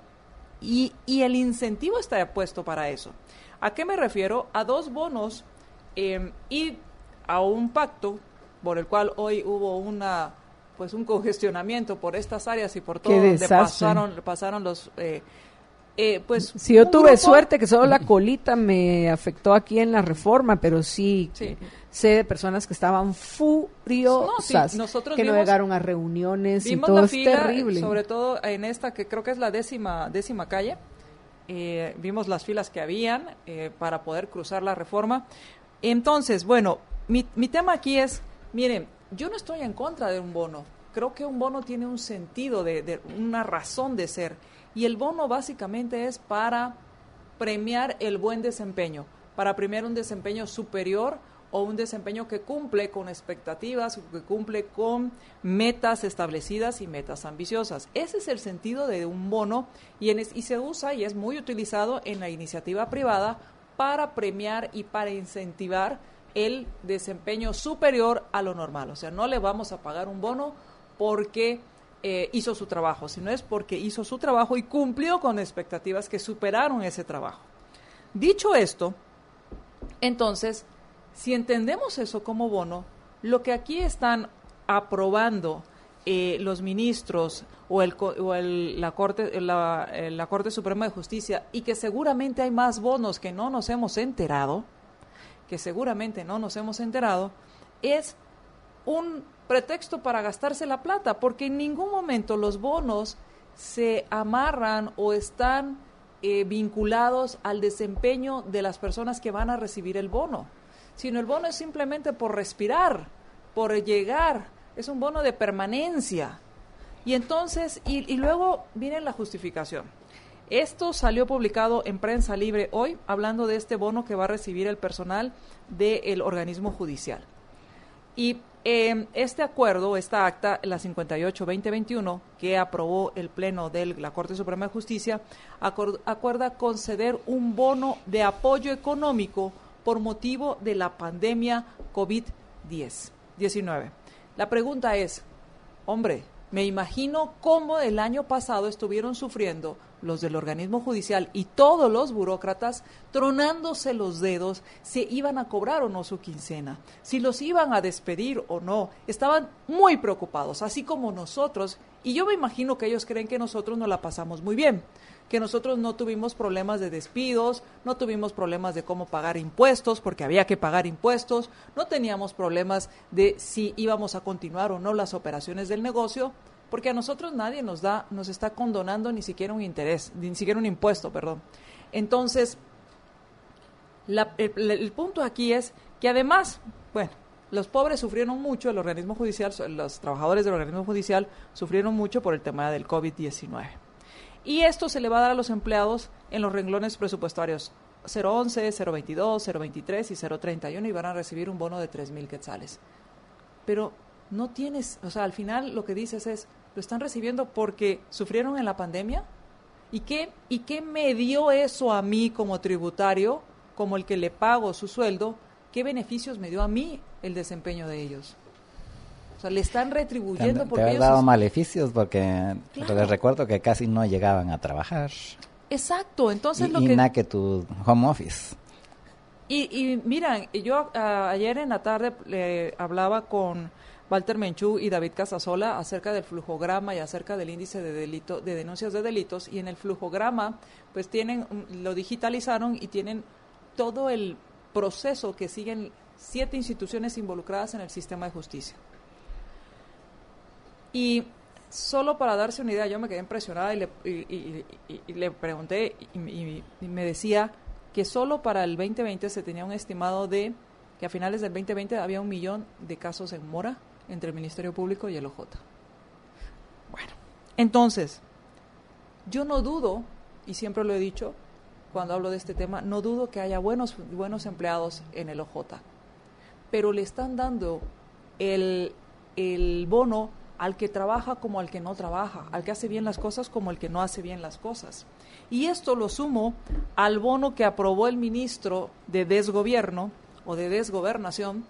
Y, y el incentivo está puesto para eso. ¿A qué me refiero? A dos bonos eh, y a un pacto por el cual hoy hubo una pues un congestionamiento por estas áreas y por todo Qué donde desastre. pasaron pasaron los eh, eh, pues Si yo un tuve grupo- suerte que solo la colita me afectó aquí en la reforma, pero sí, Sí. sé de personas que estaban furiosas, No, sí, nosotros que no vimos- llegaron a reuniones y Vimos todo la es fila, terrible. sobre todo en esta que creo que es la décima décima calle. Eh, vimos las filas que habían eh, para poder cruzar la reforma. Entonces, bueno, mi, mi tema aquí es, miren, yo no estoy en contra de un bono. Creo que un bono tiene un sentido, de, de una razón de ser. Y el bono básicamente es para premiar el buen desempeño, para premiar un desempeño superior o un desempeño que cumple con expectativas, que cumple con metas establecidas y metas ambiciosas. Ese es el sentido de un bono y, en es, y se usa y es muy utilizado en la iniciativa privada para premiar y para incentivar el desempeño superior a lo normal. O sea, no le vamos a pagar un bono porque eh, hizo su trabajo, sino es porque hizo su trabajo y cumplió con expectativas que superaron ese trabajo. Dicho esto, entonces, si entendemos eso como bono, lo que aquí están aprobando eh, los ministros o, el, co- o el, la, Corte, la, eh, la Corte Suprema de Justicia, y que seguramente hay más bonos que no nos hemos enterado, que seguramente no nos hemos enterado, es un pretexto para gastarse la plata, porque en ningún momento los bonos se amarran o están eh, vinculados al desempeño de las personas que van a recibir el bono, sino el bono es simplemente por respirar, por llegar, es un bono de permanencia. Y entonces, y, y luego viene la justificación. Esto salió publicado en Prensa Libre hoy, hablando de este bono que va a recibir el personal del organismo judicial. Y eh, este acuerdo, esta acta, la cincuenta y ocho veinte veintiuno, que aprobó el Pleno de la Corte Suprema de Justicia, acord, acuerda conceder un bono de apoyo económico por motivo de la pandemia COVID diecinueve. La pregunta es, hombre, me imagino cómo el año pasado estuvieron sufriendo los del organismo judicial y todos los burócratas tronándose los dedos si iban a cobrar o no su quincena, si los iban a despedir o no. Estaban muy preocupados, así como nosotros, y yo me imagino que ellos creen que nosotros nos la pasamos muy bien. que nosotros no tuvimos problemas de despidos, no tuvimos problemas de cómo pagar impuestos, porque había que pagar impuestos, no teníamos problemas de si íbamos a continuar o no las operaciones del negocio, porque a nosotros nadie nos da, nos está condonando ni siquiera un interés, ni siquiera un impuesto, perdón. Entonces, la, el, el punto aquí es que además, bueno, los pobres sufrieron mucho, el organismo judicial, los trabajadores del organismo judicial sufrieron mucho por el tema del COVID diecinueve. Y esto se le va a dar a los empleados en los renglones presupuestarios cero once, cero veintidós, cero veintitrés y cero treinta y uno y van a recibir un bono de tres mil quetzales. Pero no tienes, o sea, al final lo que dices es, ¿lo están recibiendo porque sufrieron en la pandemia? ¿Y qué, y qué me dio eso a mí como tributario, como el que le pago su sueldo? ¿Qué beneficios me dio a mí el desempeño de ellos? O sea, le están retribuyendo te, porque te ellos... han dado maleficios porque Claro. les recuerdo que casi no llegaban a trabajar. Exacto, entonces y, lo y que... nada que tu home office. Y, y miran, yo a, ayer en la tarde eh, hablaba con Walter Menchú y David Casasola acerca del flujograma y acerca del índice de delito, de denuncias de delitos, y en el flujograma pues tienen, lo digitalizaron y tienen todo el proceso que siguen siete instituciones involucradas en el sistema de justicia. Y solo para darse una idea, yo me quedé impresionada y le, y, y, y, y le pregunté y, y, y me decía que solo para el veinte veinte se tenía un estimado de que a finales del veinte veinte había un millón de casos en mora entre el Ministerio Público y el O J. Bueno, entonces, yo no dudo, y siempre lo he dicho cuando hablo de este tema, no dudo que haya buenos, buenos empleados en el O J, pero le están dando el, el bono al que trabaja como al que no trabaja, al que hace bien las cosas como al que no hace bien las cosas. Y esto lo sumo al bono que aprobó el ministro de Desgobierno o de Desgobernación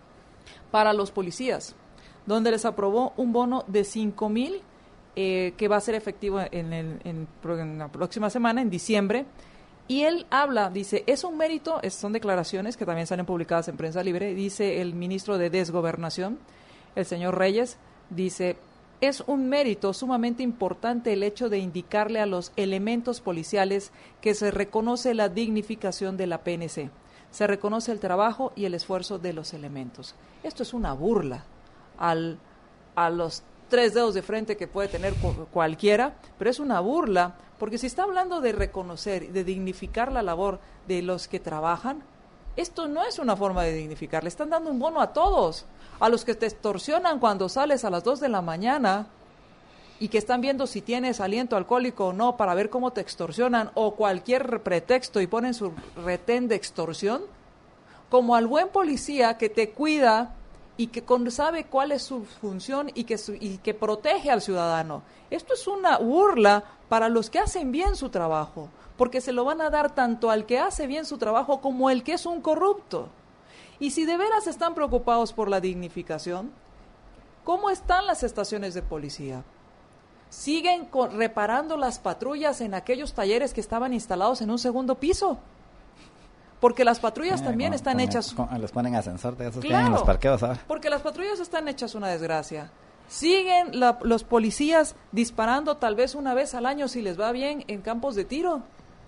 para los policías, donde les aprobó un bono de cinco mil eh, que va a ser efectivo en, el, en, en la próxima semana, en diciembre. Y él habla, dice, es un mérito, es, son declaraciones que también salen publicadas en Prensa Libre, dice el ministro de Desgobernación, el señor Reyes, dice, es un mérito sumamente importante el hecho de indicarle a los elementos policiales que se reconoce la dignificación de la P N C, se reconoce el trabajo y el esfuerzo de los elementos. Esto es una burla al, a los tres dedos de frente que puede tener cualquiera, pero es una burla, porque si está hablando de reconocer, de dignificar la labor de los que trabajan, esto no es una forma de dignificar, le están dando un bono a todos, a los que te extorsionan cuando sales a las dos de la mañana y que están viendo si tienes aliento alcohólico o no para ver cómo te extorsionan o cualquier pretexto y ponen su retén de extorsión, como al buen policía que te cuida y que con, sabe cuál es su función y que, su, y que protege al ciudadano. Esto es una burla para los que hacen bien su trabajo, porque se lo van a dar tanto al que hace bien su trabajo como el que es un corrupto. Y si de veras están preocupados por la dignificación, ¿cómo están las estaciones de policía? ¿Siguen con, reparando las patrullas en aquellos talleres que estaban instalados en un segundo piso? Porque las patrullas eh, también con, están con hechas... El, con, les ponen ascensor de esos claro, que hay en los parqueos ahora. Porque las patrullas están hechas una desgracia. Siguen la, los policías disparando tal vez una vez al año si les va bien en campos de tiro.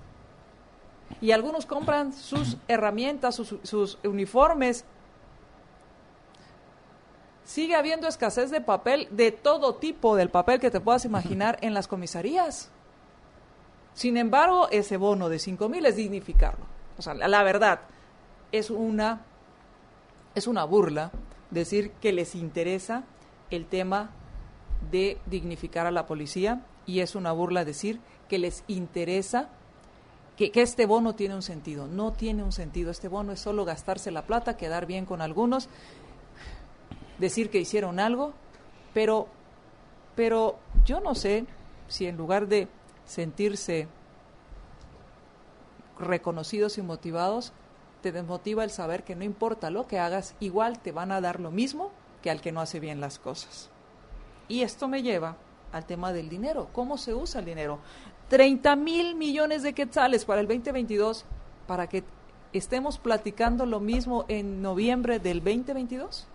Y algunos compran sus herramientas, sus, sus uniformes. Sigue habiendo escasez de papel, de todo tipo, del papel que te puedas imaginar en las comisarías. Sin embargo, ese bono de cinco mil es dignificarlo. O sea, la, la verdad, es una, es una burla decir que les interesa el tema de dignificar a la policía, y es una burla decir que les interesa Que, que este bono tiene un sentido. No tiene un sentido. Este bono es solo gastarse la plata, quedar bien con algunos, decir que hicieron algo, pero, pero yo no sé si en lugar de sentirse reconocidos y motivados, te desmotiva el saber que no importa lo que hagas, igual te van a dar lo mismo que al que no hace bien las cosas. Y esto me lleva al tema del dinero. ¿Cómo se usa el dinero? treinta mil millones de quetzales para el veinte veintidós, para que estemos platicando lo mismo en noviembre del veinte veintidós.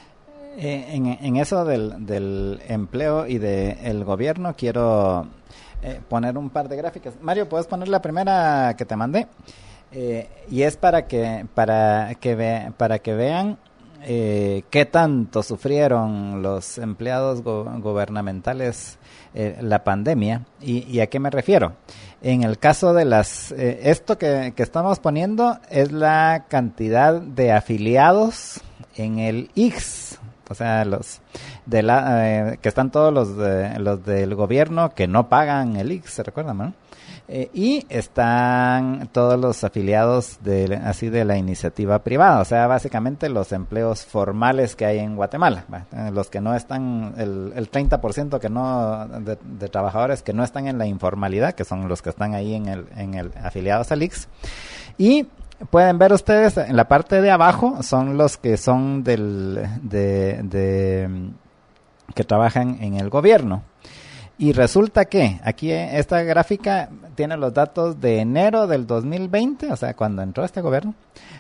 Eh, en, en eso del, del empleo y del gobierno quiero eh, poner un par de gráficas. Mario, ¿puedes poner la primera que te mandé? Eh, y es para que para que ve, para que vean eh, qué tanto sufrieron los empleados go- gubernamentales eh, la pandemia. Y, y a qué me refiero. En el caso de las eh, esto que, que estamos poniendo es la cantidad de afiliados en el I X S, o sea, los de la eh, que están todos los de, los del gobierno que no pagan el I X S, ¿se recuerdan, no? Eh, y están todos los afiliados de así de la iniciativa privada, o sea, básicamente los empleos formales que hay en Guatemala, ¿va? Los que no están, el, el treinta por ciento que no de, de trabajadores que no están en la informalidad, que son los que están ahí en el en el afiliados al I X S. Y pueden ver ustedes en la parte de abajo son los que son del de, de que trabajan en el gobierno. Y resulta que aquí esta gráfica tiene los datos de enero del dos mil veinte, o sea, cuando entró este gobierno,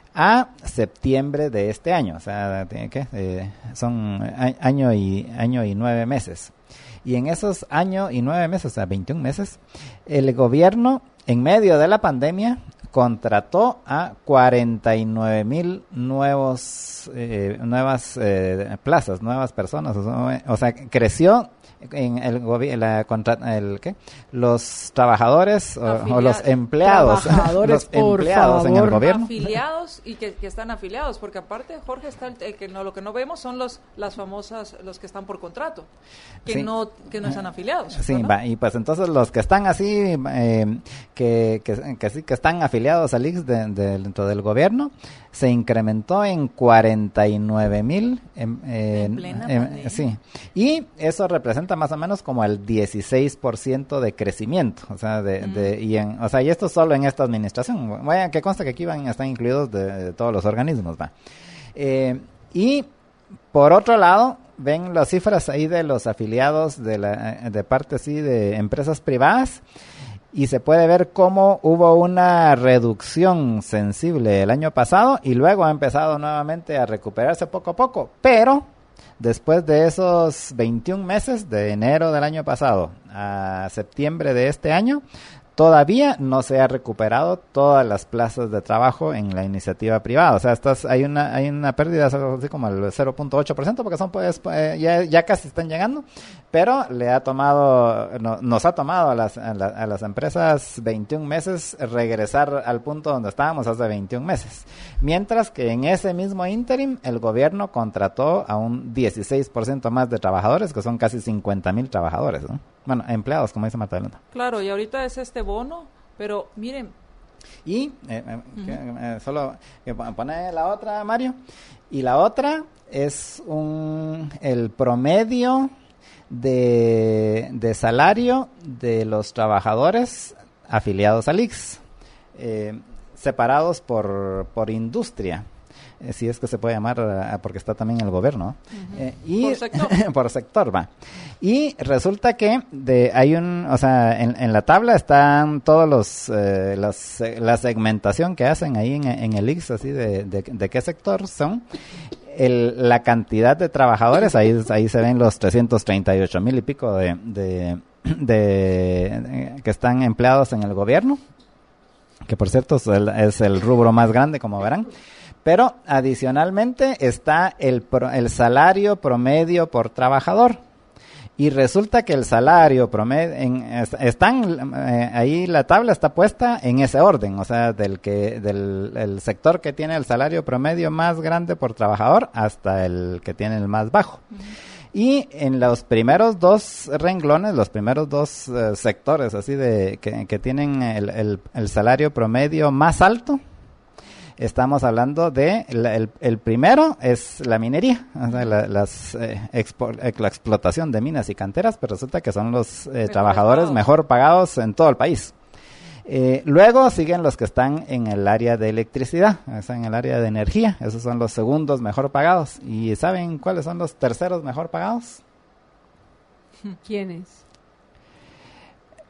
a septiembre de este año, o sea, ¿qué? Eh, son año y año y nueve meses. Y en esos años y nueve meses, o sea, veintiún meses, el gobierno, en medio de la pandemia, contrató a cuarenta y nueve mil nuevos eh, nuevas eh, plazas, nuevas personas, o sea, o sea creció en el gobierno, el ¿qué? Los trabajadores o, o los empleados, trabajadores, los empleados en el gobierno, afiliados y que, que están afiliados, porque aparte Jorge está el, el que no lo que no vemos son los las famosas los que están por contrato, que sí. no que no están afiliados. Sí, va, y pues entonces los que están así eh, que, que que sí que están afiliados al I X S de, de, dentro del gobierno se incrementó en cuarenta y nueve mil en, eh, en plena en, pandemia. sí, y eso representa más o menos como el dieciséis por ciento de crecimiento, o sea, de, mm. de y en, o sea, y esto solo en esta administración. Vaya, que consta que aquí van están incluidos de, de todos los organismos, va. Eh, y por otro lado, ven las cifras ahí de los afiliados de la de parte así de empresas privadas. Y se puede ver cómo hubo una reducción sensible el año pasado y luego ha empezado nuevamente a recuperarse poco a poco. Pero después de esos veintiún meses, de enero del año pasado a septiembre de este año, todavía no se ha recuperado todas las plazas de trabajo en la iniciativa privada. O sea, estas, hay una hay una pérdida así como el cero punto ocho por ciento porque son pues eh, ya, ya casi están llegando, pero le ha tomado no, nos ha tomado a las a, la, a las empresas veintiún meses regresar al punto donde estábamos hace veintiún meses. Mientras que en ese mismo ínterim el gobierno contrató a un dieciséis por ciento más de trabajadores, que son casi cincuenta mil trabajadores, ¿no? Bueno, empleados, como dice Marta Belenda. Claro, y ahorita es este bono, pero miren. Y, eh, eh, uh-huh. que, eh, solo que pone la otra, Mario. Y la otra es un el promedio de, de salario de los trabajadores afiliados al I X S, eh, separados por, por industria. Eh, si es que se puede llamar, uh, porque está también el gobierno. Uh-huh. eh, y por sector. por sector, va. Y resulta que de hay un, o sea, en, en la tabla están todos los, eh, los la segmentación que hacen ahí en, en el I X S, así de, de, de qué sector son. El, la cantidad de trabajadores, ahí, ahí se ven los trescientos treinta y ocho mil y pico de, de, de, de que están empleados en el gobierno, que por cierto es el, es el rubro más grande, como verán. Pero adicionalmente está el, pro, el salario promedio por trabajador. Y resulta que el salario promedio, en, están, eh, ahí la tabla está puesta en ese orden, o sea, del que del el sector que tiene el salario promedio más grande por trabajador hasta el que tiene el más bajo. Uh-huh. Y en los primeros dos renglones, los primeros dos uh, sectores así de que, que tienen el, el, el salario promedio más alto, estamos hablando de la, el, el primero es la minería, o sea, la, las, eh, expo, eh, la explotación de minas y canteras, pero resulta que son los eh, trabajadores pagados. mejor pagados en todo el país. Eh, luego siguen los que están en el área de electricidad, o sea, en el área de energía, esos son los segundos mejor pagados. ¿Y saben cuáles son los terceros mejor pagados? ¿Quiénes?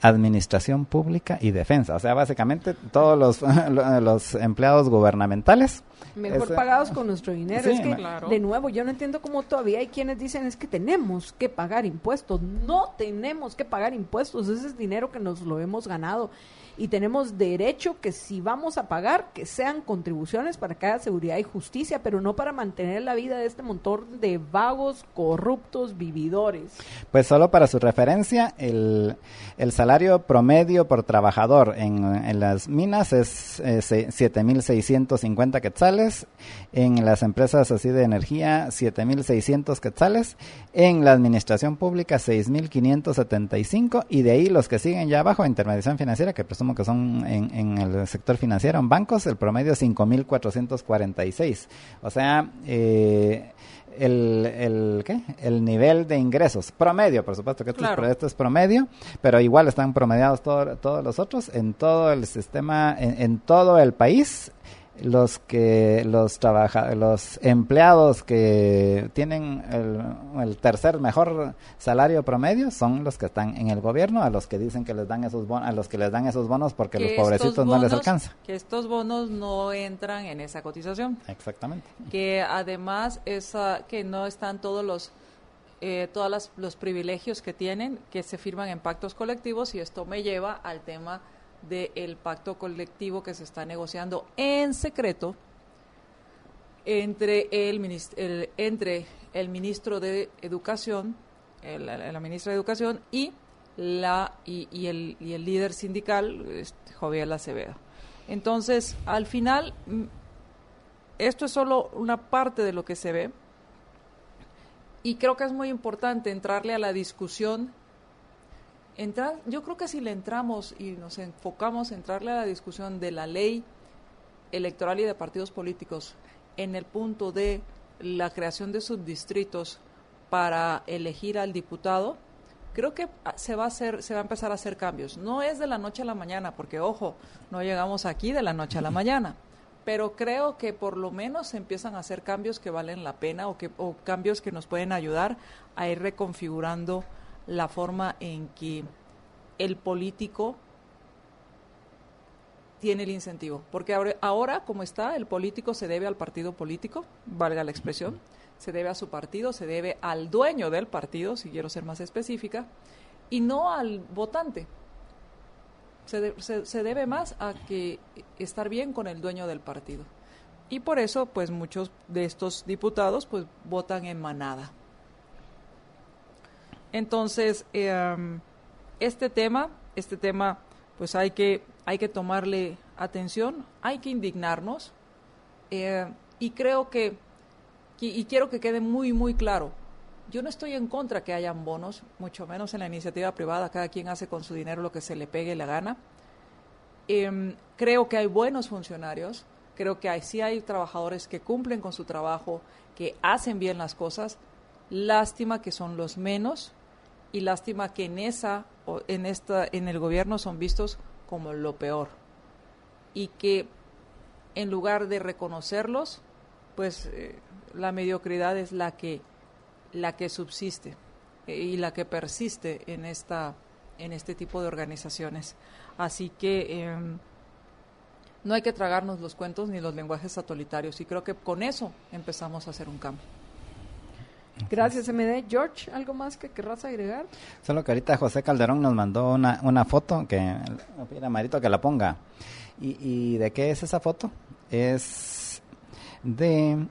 administración pública y defensa. O sea, básicamente todos los, los empleados gubernamentales. Mejor ese, pagados con nuestro dinero. Sí, es que, claro. de nuevo, yo no entiendo cómo todavía hay quienes dicen es que tenemos que pagar impuestos. No tenemos que pagar impuestos. Ese es dinero que nos lo hemos ganado. Y tenemos derecho que si vamos a pagar, que sean contribuciones para que haya seguridad y justicia, pero no para mantener la vida de este montón de vagos, corruptos, vividores. Pues solo para su referencia, el, el salario promedio por trabajador en, en las minas es eh, siete mil seiscientos cincuenta quetzales, en las empresas así de energía siete mil seiscientos quetzales, en la administración pública seis mil quinientos setenta y cinco, y de ahí los que siguen ya abajo, intermediación financiera, que presumo que son en, en el sector financiero, en bancos, el promedio es cinco mil cuatrocientos cuarenta y seis. O sea, eh, el, el, ¿qué? el nivel de ingresos promedio, por supuesto que esto, claro. es, esto es promedio, pero igual están promediados todo, todos los otros en todo el sistema, en, en todo el país. Los que los trabaja, los empleados que tienen el, el tercer mejor salario promedio son los que están en el gobierno, a los que dicen que les dan esos bonos, a los que les dan esos bonos porque Que los pobrecitos bonos, no les alcanza. Que estos bonos no entran en esa cotización. Exactamente. Que además esa, que no están todos los eh, todos las, los privilegios que tienen, que se firman en pactos colectivos, y esto me lleva al tema del pacto colectivo que se está negociando en secreto entre el, minist- el entre el ministro de Educación, el, la ministra de Educación y la y, y el y el líder sindical, este, Joviel Acevedo. Entonces, al final, esto es solo una parte de lo que se ve, y creo que es muy importante entrarle a la discusión. Entrar, yo creo que si le entramos y nos enfocamos en entrarle a la discusión de la ley electoral y de partidos políticos en el punto de la creación de subdistritos para elegir al diputado, creo que se va a hacer, se va a empezar a hacer cambios. No es de la noche a la mañana, porque ojo, no llegamos aquí de la noche a la mañana, pero creo que por lo menos se empiezan a hacer cambios que valen la pena, o que o cambios que nos pueden ayudar a ir reconfigurando la forma en que el político tiene el incentivo. Porque ahora, ahora, como está, el político se debe al partido político, valga la expresión, se debe a su partido, se debe al dueño del partido, si quiero ser más específica, y no al votante. Se, de, se, se debe más a que estar bien con el dueño del partido. Y por eso, pues, muchos de estos diputados, pues, votan en manada. Entonces, eh, este tema, este tema, pues hay que, hay que tomarle atención, hay que indignarnos, eh, y creo que, y quiero que quede muy, muy claro, yo no estoy en contra que hayan bonos, mucho menos en la iniciativa privada, cada quien hace con su dinero lo que se le pegue la gana. Eh, creo que hay buenos funcionarios, creo que hay, sí hay trabajadores que cumplen con su trabajo, que hacen bien las cosas, lástima que son los menos, y lástima que en esa en esta en el gobierno son vistos como lo peor, y que en lugar de reconocerlos, pues eh, la mediocridad es la que la que subsiste eh, y la que persiste en esta en este tipo de organizaciones. Así que eh, no hay que tragarnos los cuentos ni los lenguajes totalitarios, y creo que con eso empezamos a hacer un cambio. Gracias, M D. George, ¿algo más que querrás agregar? Solo que ahorita José Calderón nos mandó una, una foto, que me pide a Marito que la ponga. ¿Y, ¿Y de qué es esa foto? Es de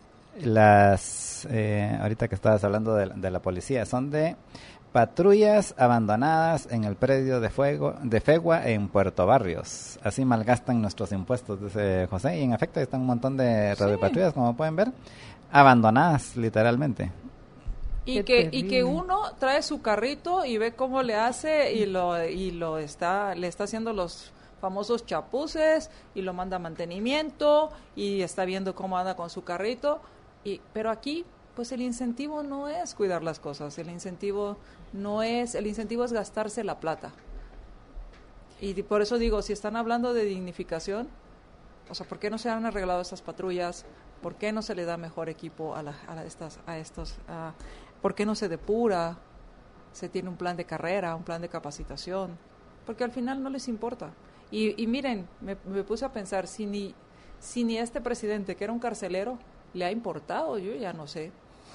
las, eh, ahorita que estabas hablando de, de la policía, son de patrullas abandonadas en el predio de fuego de Fegua en Puerto Barrios. Así malgastan nuestros impuestos, dice José, y en efecto están un montón de radiopatrullas, como pueden ver, abandonadas literalmente. Y que, y que uno trae su carrito y ve cómo le hace, y lo y lo está le está haciendo los famosos chapuces, y lo manda a mantenimiento, y está viendo cómo anda con su carrito, y pero aquí pues el incentivo no es cuidar las cosas, el incentivo no es, el incentivo es gastarse la plata. Y por eso digo, si están hablando de dignificación, o sea, ¿por qué no se han arreglado estas patrullas? ¿Por qué no se le da mejor equipo a, la, a estas, a estos? A, ¿Por qué no se depura? Se tiene un plan de carrera, un plan de capacitación. porque al final no les importa. Y, y miren, me, me puse a pensar, si ni, si ni este presidente, que era un carcelero, le ha importado, yo ya no sé.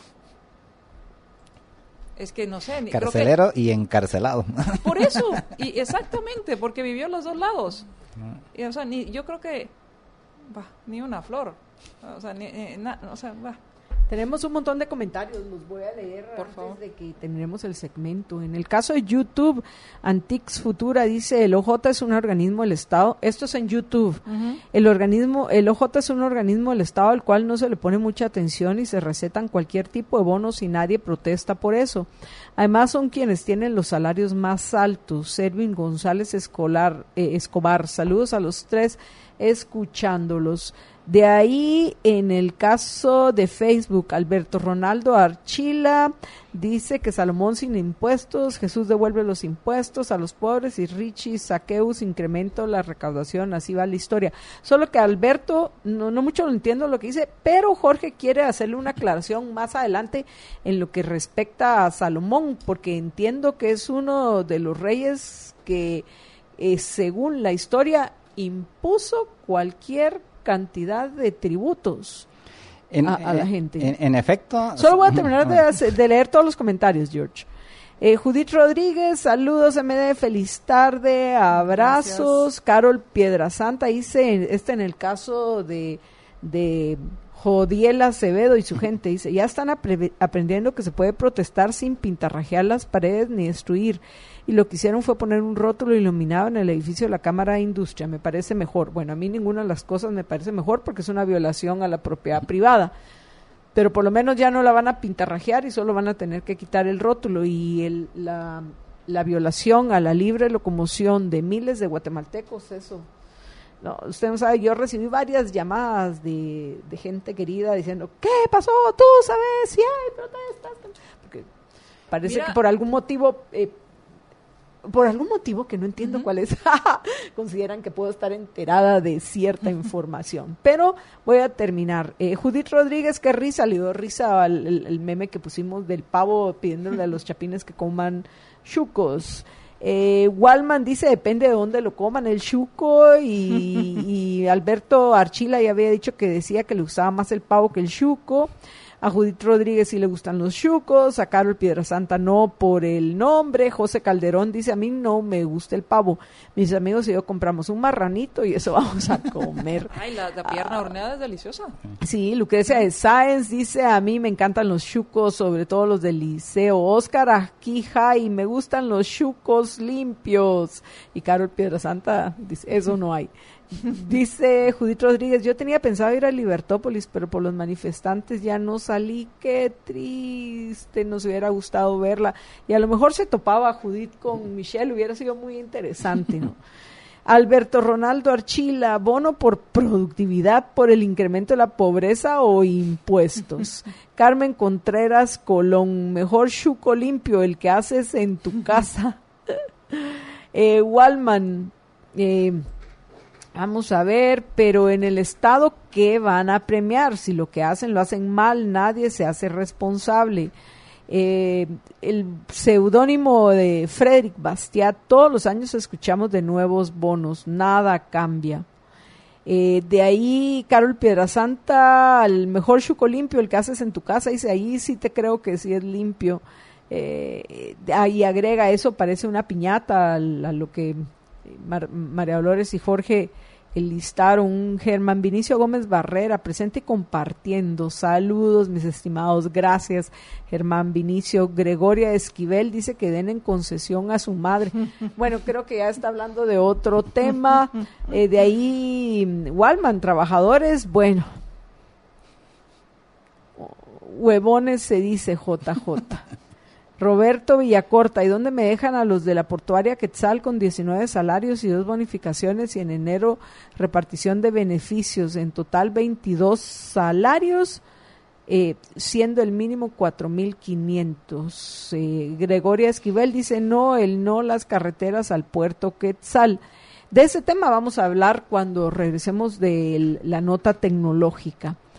Es que no sé. Ni, Carcelero creo que, y encarcelado. Por eso, y exactamente, porque vivió los dos lados. Y, o sea, ni, yo creo que, bah, ni una flor. O sea, ni, ni, na, o sea, bah. Tenemos un montón de comentarios, los voy a leer Por antes favor. de que terminemos el segmento. En el caso de YouTube, Antix Futura dice, el O J es un organismo del Estado. Esto es en YouTube. Uh-huh. El organismo, el O J es un organismo del Estado al cual no se le pone mucha atención y se recetan cualquier tipo de bonos y nadie protesta por eso. Además son quienes tienen los salarios más altos. Erwin González Escolar, eh, Escobar, saludos a los tres escuchándolos. De ahí, en el caso de Facebook, Alberto Ronaldo Archila dice que Salomón sin impuestos, Jesús devuelve los impuestos a los pobres y Richie Saqueus incrementa la recaudación, así va la historia. Solo que Alberto, no, no mucho lo entiendo lo que dice, pero Jorge quiere hacerle una aclaración más adelante en lo que respecta a Salomón, porque entiendo que es uno de los reyes que, eh, según la historia, impuso cualquier cantidad de tributos en, a, a la gente. En, en efecto. Solo voy a terminar de, hacer, de leer todos los comentarios, George. Eh, Judith Rodríguez, saludos M D, feliz tarde, abrazos. Gracias. Carol Piedrasanta dice, este en el caso de, de Jodiel Acevedo y su gente, dice, ya están apre- aprendiendo que se puede protestar sin pintarrajear las paredes ni destruir. Y lo que hicieron fue poner un rótulo iluminado en el edificio de la Cámara de Industria. Me parece mejor. Bueno, a mí ninguna de las cosas me parece mejor porque es una violación a la propiedad privada. Pero por lo menos ya no la van a pintarrajear y solo van a tener que quitar el rótulo. Y el, la, la violación a la libre locomoción de miles de guatemaltecos, eso. No, usted no sabe, yo recibí varias llamadas de, de gente querida diciendo, ¿qué pasó? ¿Tú sabes si hay protestas? Porque parece Mira, que por algún motivo... Eh, por algún motivo que no entiendo uh-huh. cuál es, consideran que puedo estar enterada de cierta información. Pero voy a terminar. Eh, Judith Rodríguez, qué risa, le dio risa al el, el meme que pusimos del pavo pidiéndole a los chapines que coman chucos. Eh, Walman dice, depende de dónde lo coman el chuco, y, y Alberto Archila ya había dicho que decía que le gustaba más el pavo que el chuco. A Judith Rodríguez sí le gustan los chucos, a Carol Piedrasanta no por el nombre. José Calderón dice, a mí no me gusta el pavo, mis amigos y yo compramos un marranito y eso vamos a comer. Ay, la, la pierna ah, horneada es deliciosa. Sí, Lucrecia de Sáenz dice, a mí me encantan los chucos, sobre todo los del liceo. Óscar Aquija, y me gustan los chucos limpios. Y Carol Piedrasanta dice, eso no hay. Dice Judith Rodríguez, yo tenía pensado ir a Libertópolis, pero por los manifestantes ya no salí, qué triste, nos hubiera gustado verla, y a lo mejor se topaba Judith con Michelle, hubiera sido muy interesante, ¿no? Alberto Ronaldo Archila, bono por productividad, por el incremento de la pobreza o impuestos. Carmen Contreras Colón, mejor chuco limpio, el que haces en tu casa. eh, Walman, eh, vamos a ver, pero en el Estado, ¿qué van a premiar? Si lo que hacen lo hacen mal, nadie se hace responsable. Eh, el seudónimo de Frederick Bastiat, todos los años escuchamos de nuevos bonos, nada cambia. Eh, de ahí, Carol Piedrasanta, el mejor chuco limpio, el que haces en tu casa, dice, ahí sí te creo que sí es limpio. Eh, ahí agrega, eso parece una piñata a, a lo que Mar, María Dolores y Jorge enlistaron. Un Germán Vinicio Gómez Barrera, presente y compartiendo. Saludos, mis estimados, gracias, Germán Vinicio. Gregoria Esquivel dice que den en concesión a su madre. Bueno, creo que ya está hablando de otro tema. Eh, de ahí, Walman, trabajadores, bueno, huevones se dice J J. Roberto Villacorta, ¿y dónde me dejan a los de la portuaria Quetzal con diecinueve salarios y dos bonificaciones y en enero repartición de beneficios? En total veintidós salarios, eh, siendo el mínimo cuatro mil quinientos. Eh, Gregoria Esquivel dice, no, el no las carreteras al puerto Quetzal. De ese tema vamos a hablar cuando regresemos de la nota tecnológica.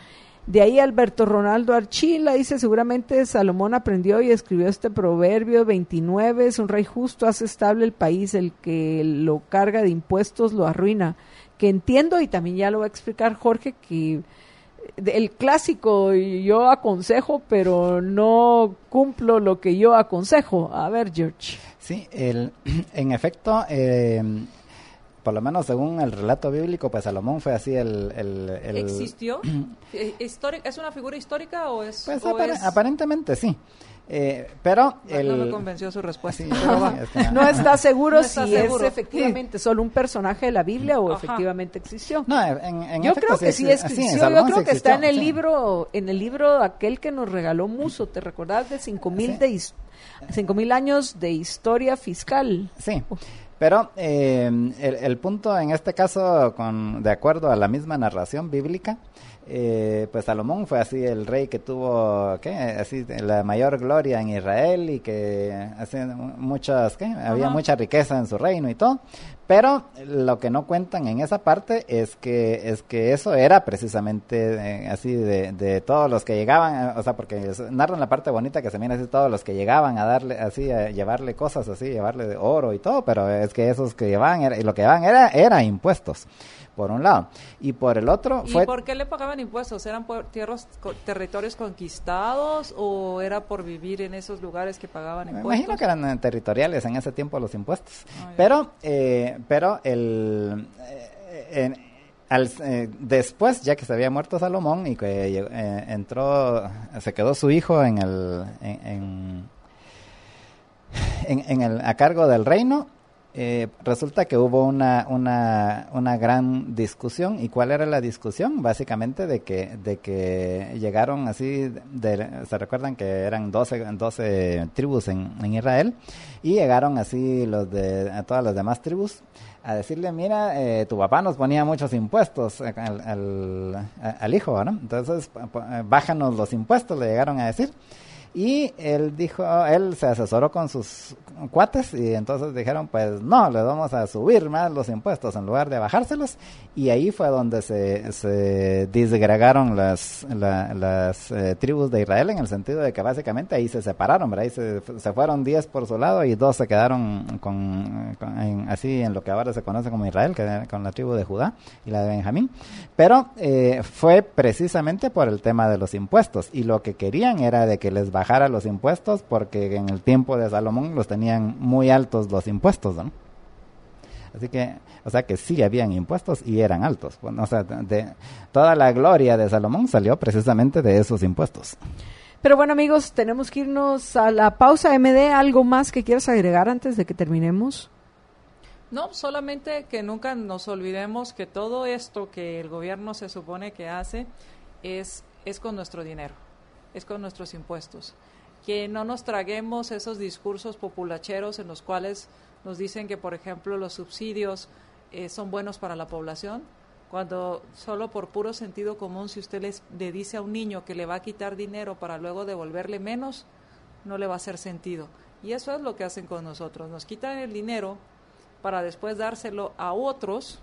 De ahí Alberto Ronaldo Archila dice, seguramente Salomón aprendió y escribió este proverbio veintinueve, es un rey justo, hace estable el país, el que lo carga de impuestos lo arruina. Que entiendo, y también ya lo va a explicar Jorge, que el clásico yo aconsejo, pero no cumplo lo que yo aconsejo. A ver, George. Sí, el, en efecto, eh, por lo menos según el relato bíblico, pues Salomón fue así el... el, el ¿Existió? ¿Es una figura histórica o es...? Pues o apar- es... aparentemente sí. Eh, pero no, el... no me convenció su respuesta. Sí, pero va. es que- No está seguro No está si seguro. es efectivamente solo un personaje de la Biblia o Ajá. efectivamente existió. No, en, en Yo efecto, creo que sí exi- existió, yo Salomón creo sí que está en existió, el sí. libro, en el libro aquel que nos regaló Muso, ¿te recordás de cinco mil Sí. de his- cinco mil años de historia fiscal? Sí, pero eh, el, el punto en este caso, con de acuerdo a la misma narración bíblica, eh, pues Salomón fue así el rey que tuvo, ¿qué? Así la mayor gloria en Israel y que así muchas, ¿qué? Había Ajá. mucha riqueza en su reino y todo, pero lo que no cuentan en esa parte es que es que eso era precisamente eh, así de, de todos los que llegaban, eh, o sea, porque es- narran la parte bonita que se mira así todos los que llegaban a darle así a llevarle cosas así, llevarle de oro y todo, pero es que esos que llevaban era, y lo que llevaban era era impuestos. Por un lado, y por el otro ¿Y fue por qué le pagaban impuestos? ¿Eran por tierras, co- territorios conquistados o era por vivir en esos lugares que pagaban Me impuestos? imagino que eran eh, territoriales en ese tiempo los impuestos. Ah, ya. Pero, eh, pero el, eh, en- al, eh, después, ya que se había muerto Salomón y que llegó- eh, entró, se quedó su hijo en el, en, en, en- en el, a cargo del reino. Eh, resulta que hubo una, una, una gran discusión. ¿Y cuál era la discusión? Básicamente de que, de que llegaron así, de, se recuerdan que eran doce, doce tribus en, en Israel, y llegaron así los de a todas las demás tribus a decirle, mira, eh, tu papá nos ponía muchos impuestos al, al, al hijo, ¿no? Entonces, bájanos los impuestos, le llegaron a decir. Y él dijo, él se asesoró con sus cuates y entonces dijeron, pues no, le vamos a subir más los impuestos en lugar de bajárselos. Y ahí fue donde se, se disgregaron las, la, las eh, tribus de Israel, en el sentido de que básicamente ahí se separaron, ¿verdad? Ahí se, se fueron diez por su lado y dos se quedaron con, con en, así en lo que ahora se conoce como Israel, que era con la tribu de Judá y la de Benjamín. Pero eh, fue precisamente por el tema de los impuestos, y lo que querían era de que les bajara los impuestos, porque en el tiempo de Salomón los tenían muy altos los impuestos, ¿no? Así que, o sea que sí habían impuestos y eran altos. Bueno, o sea, de, toda la gloria de Salomón salió precisamente de esos impuestos. Pero bueno, amigos, tenemos que irnos a la pausa. M D, ¿algo más que quieras agregar antes de que terminemos? No, solamente que nunca nos olvidemos que todo esto que el gobierno se supone que hace es, es con nuestro dinero, es con nuestros impuestos. Que no nos traguemos esos discursos populacheros en los cuales nos dicen que, por ejemplo, los subsidios eh, son buenos para la población, cuando solo por puro sentido común, si usted les, le dice a un niño que le va a quitar dinero para luego devolverle menos, no le va a hacer sentido. Y eso es lo que hacen con nosotros, nos quitan el dinero para después dárselo a otros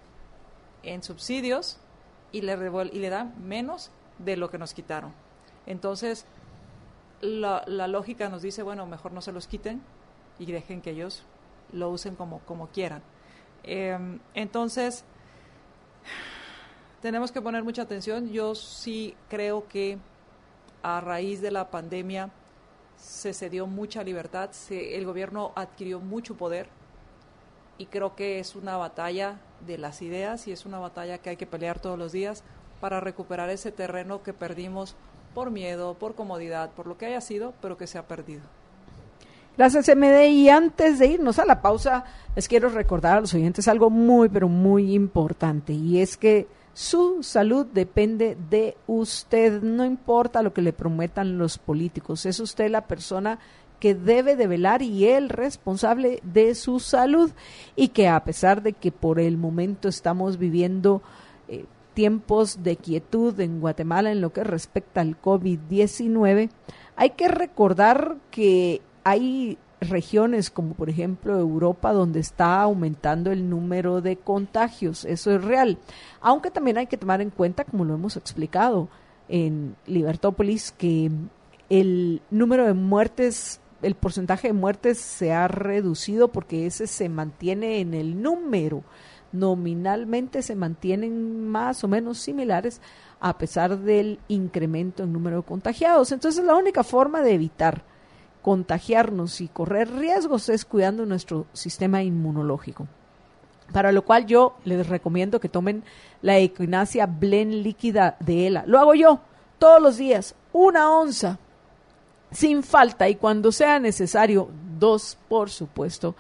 en subsidios y le, revuel- y le dan menos de lo que nos quitaron. Entonces, la, la lógica nos dice, bueno, mejor no se los quiten y dejen que ellos lo usen como, como quieran. Eh, entonces, tenemos que poner mucha atención. Yo sí creo que a raíz de la pandemia se cedió mucha libertad, se, el gobierno adquirió mucho poder, y creo que es una batalla de las ideas y es una batalla que hay que pelear todos los días para recuperar ese terreno que perdimos por miedo, por comodidad, por lo que haya sido, pero que se ha perdido. Gracias, M D. Y antes de irnos a la pausa, les quiero recordar a los oyentes algo muy, pero muy importante, y es que su salud depende de usted. No importa lo que le prometan los políticos, es usted la persona que debe de velar y el responsable de su salud, y que a pesar de que por el momento estamos viviendo eh, tiempos de quietud en Guatemala en lo que respecta al COVID diecinueve, hay que recordar que hay regiones como por ejemplo Europa donde está aumentando el número de contagios. Eso es real, aunque también hay que tomar en cuenta, como lo hemos explicado, en Libertópolis que el número de muertes, el porcentaje de muertes se ha reducido porque ese se mantiene en el número. Nominalmente se mantienen más o menos similares a pesar del incremento en número de contagiados. Entonces la única forma de evitar contagiarnos y correr riesgos es cuidando nuestro sistema inmunológico. Para lo cual yo les recomiendo que tomen la Equinacia Blend líquida de ELA. Lo hago yo todos los días, una onza, sin falta, y cuando sea necesario, dos, por supuesto.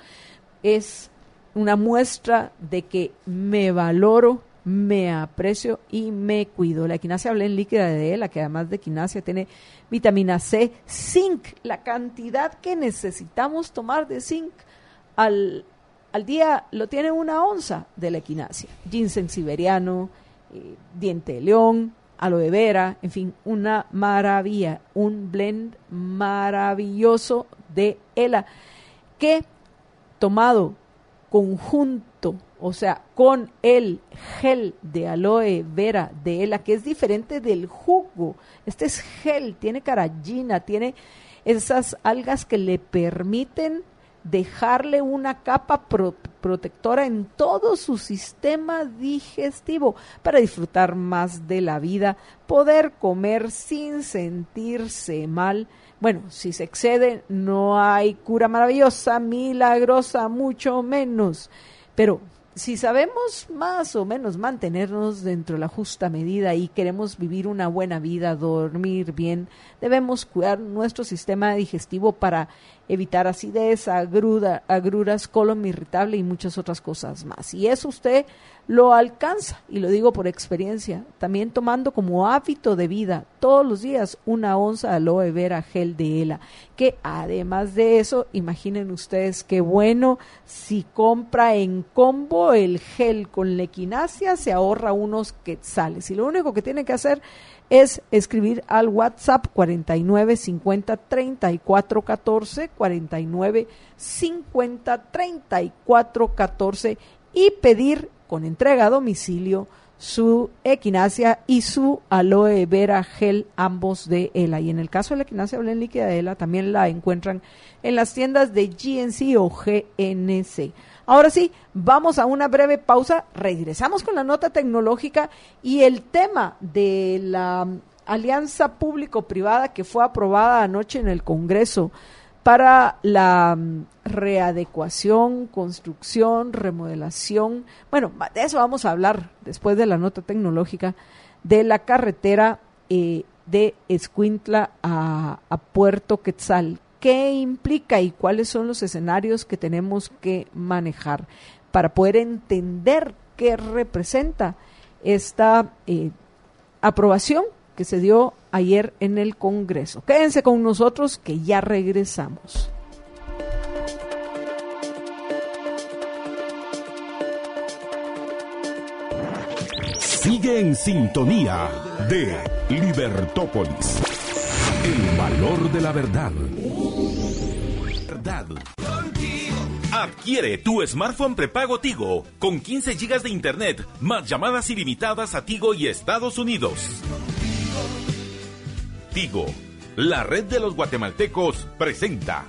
Es una muestra de que me valoro, me aprecio y me cuido. La Equinacia Blend líquida de ELA, que además de equinacia tiene vitamina C, zinc, la cantidad que necesitamos tomar de zinc al, al día lo tiene una onza de la equinacia. Ginseng siberiano, eh, diente de león, aloe vera, en fin, una maravilla, un blend maravilloso de ELA que tomado conjunto, o sea, con el gel de aloe vera de ELA, que es diferente del jugo. Este es gel, tiene carallina, tiene esas algas que le permiten dejarle una capa pro- protectora en todo su sistema digestivo para disfrutar más de la vida, poder comer sin sentirse mal. Bueno, si se excede, no hay cura maravillosa, milagrosa, mucho menos. Pero si sabemos más o menos mantenernos dentro de la justa medida y queremos vivir una buena vida, dormir bien, debemos cuidar nuestro sistema digestivo para evitar acidez, agruda, agruras, colon irritable y muchas otras cosas más. Y eso usted lo alcanza, y lo digo por experiencia, también tomando como hábito de vida todos los días una onza de aloe vera gel de ELA, que además de eso, imaginen ustedes qué bueno, si compra en combo el gel con la equinacia, se ahorra unos quetzales, y lo único que tiene que hacer es escribir al WhatsApp cuarenta y nueve cincuenta treinta y cuatro catorce, cuarenta y nueve cincuenta treinta y cuatro catorce, y pedir con entrega a domicilio su equinacia y su aloe vera gel, ambos de ELA. Y en el caso de la equinacia Blend líquida de ELA, también la encuentran en las tiendas de G N C o G N C. Ahora sí, vamos a una breve pausa, regresamos con la nota tecnológica y el tema de la alianza público-privada que fue aprobada anoche en el Congreso para la readecuación, construcción, remodelación. Bueno, de eso vamos a hablar después de la nota tecnológica, de la carretera eh, de Escuintla a, a Puerto Quetzal. ¿Qué implica y cuáles son los escenarios que tenemos que manejar para poder entender qué representa esta eh, aprobación que se dio ayer en el Congreso? Quédense con nosotros que ya regresamos. Sigue en sintonía de Libertópolis. El valor de la verdad. Verdad. Adquiere tu smartphone prepago Tigo con quince gigas de internet más llamadas ilimitadas a Tigo y Estados Unidos. Tigo, la red de los guatemaltecos, presenta.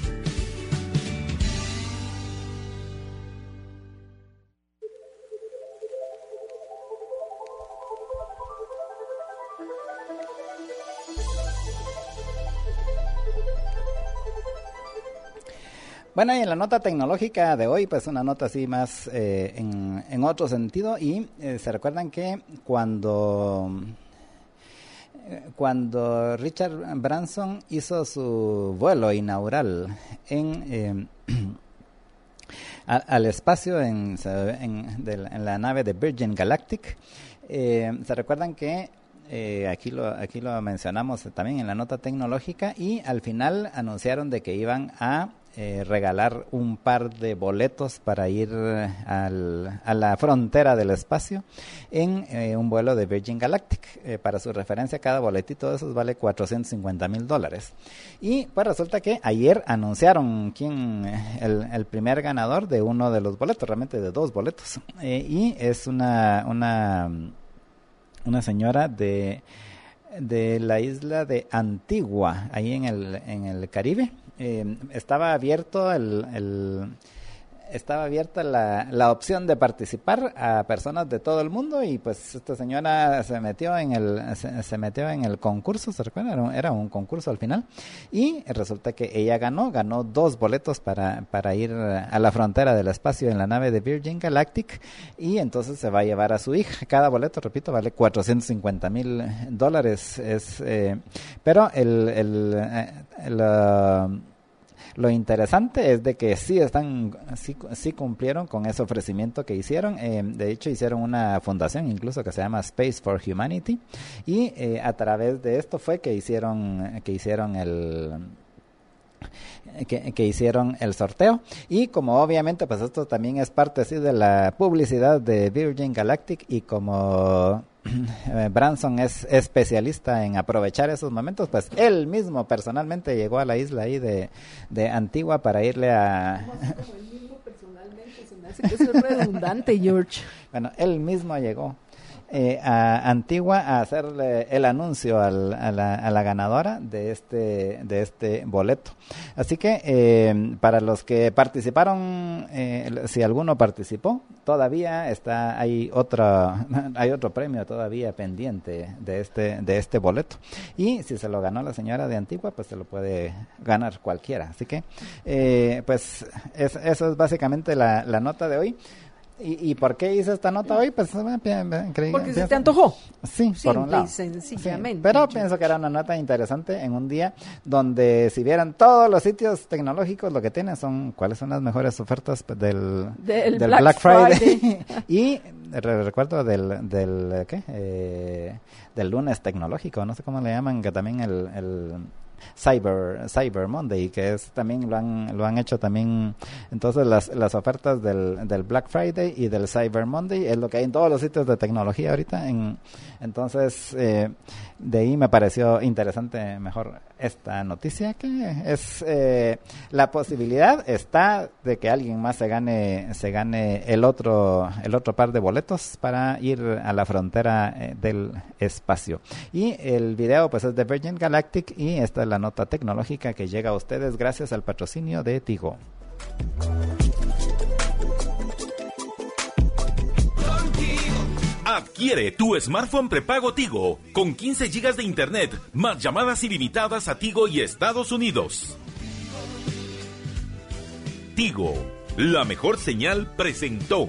Bueno, y en la nota tecnológica de hoy, pues una nota así más eh, en, en otro sentido, y eh, se recuerdan que cuando, eh, cuando Richard Branson hizo su vuelo inaugural en, eh, a, al espacio en, en, de la, en la nave de Virgin Galactic, eh, se recuerdan que Eh, aquí lo aquí lo mencionamos también en la nota tecnológica, y al final anunciaron de que iban a eh, regalar un par de boletos para ir al, a la frontera del espacio en eh, un vuelo de Virgin Galactic. Eh, para su referencia, cada boletito de esos vale cuatrocientos cincuenta mil dólares. Y pues resulta que ayer anunciaron quién el, el primer ganador de uno de los boletos, realmente de dos boletos, eh, y es una una una señora de de la isla de Antigua, ahí en el, en el Caribe. Eh, estaba abierto el... el estaba abierta la, la opción de participar a personas de todo el mundo y pues esta señora se metió en el se, se metió en el concurso, ¿se recuerda? Era un, era un concurso al final y resulta que ella ganó, ganó dos boletos para, para ir a la frontera del espacio en la nave de Virgin Galactic y entonces se va a llevar a su hija. Cada boleto, repito, vale cuatrocientos cincuenta mil dólares, es, eh, pero el... el, el, el Lo interesante es de que sí están, sí, sí cumplieron con ese ofrecimiento que hicieron. Eh, de hecho, hicieron una fundación incluso que se llama Space for Humanity y eh, a través de esto fue que hicieron, que hicieron el Que, que hicieron el sorteo y como obviamente pues esto también es parte así de la publicidad de Virgin Galactic y como Branson es especialista en aprovechar esos momentos, pues él mismo personalmente llegó a la isla ahí de, de Antigua para irle a... Como él mismo personalmente, se me hace que eso es redundante, George. Bueno, él mismo llegó Eh, a Antigua a hacerle el anuncio al, a, la, a la ganadora de este de este boleto. Así que eh, para los que participaron, eh, si alguno participó, todavía está hay otro hay otro premio todavía pendiente de este de este boleto. Y si se lo ganó la señora de Antigua, pues se lo puede ganar cualquiera. Así que eh, pues es, eso es básicamente la, la nota de hoy. ¿Y, ¿Y por qué hice esta nota hoy? Pues creí, porque pienso, se te antojó. Sí, simple por un lado. y sencillamente. Sí, pero pienso que era una nota interesante en un día donde si vieran todos los sitios tecnológicos lo que tienen son cuáles son las mejores ofertas del, del, del Black, Black Friday, Friday. y re- recuerdo del del ¿qué? Eh, del lunes tecnológico, no sé cómo le llaman, que también el, el Cyber Cyber Monday, que es también lo han lo han hecho también. Entonces las las ofertas del del Black Friday y del Cyber Monday es lo que hay en todos los sitios de tecnología ahorita. En, entonces eh, de ahí me pareció interesante mejor esta noticia, que es eh, la posibilidad está de que alguien más se gane se gane el otro el otro par de boletos para ir a la frontera eh, del espacio. Y el video pues es de Virgin Galactic y esta es la nota tecnológica que llega a ustedes gracias al patrocinio de Tigo. Adquiere tu smartphone prepago Tigo con quince gigas de internet, más llamadas ilimitadas a Tigo y Estados Unidos. Tigo, la mejor señal, presentó.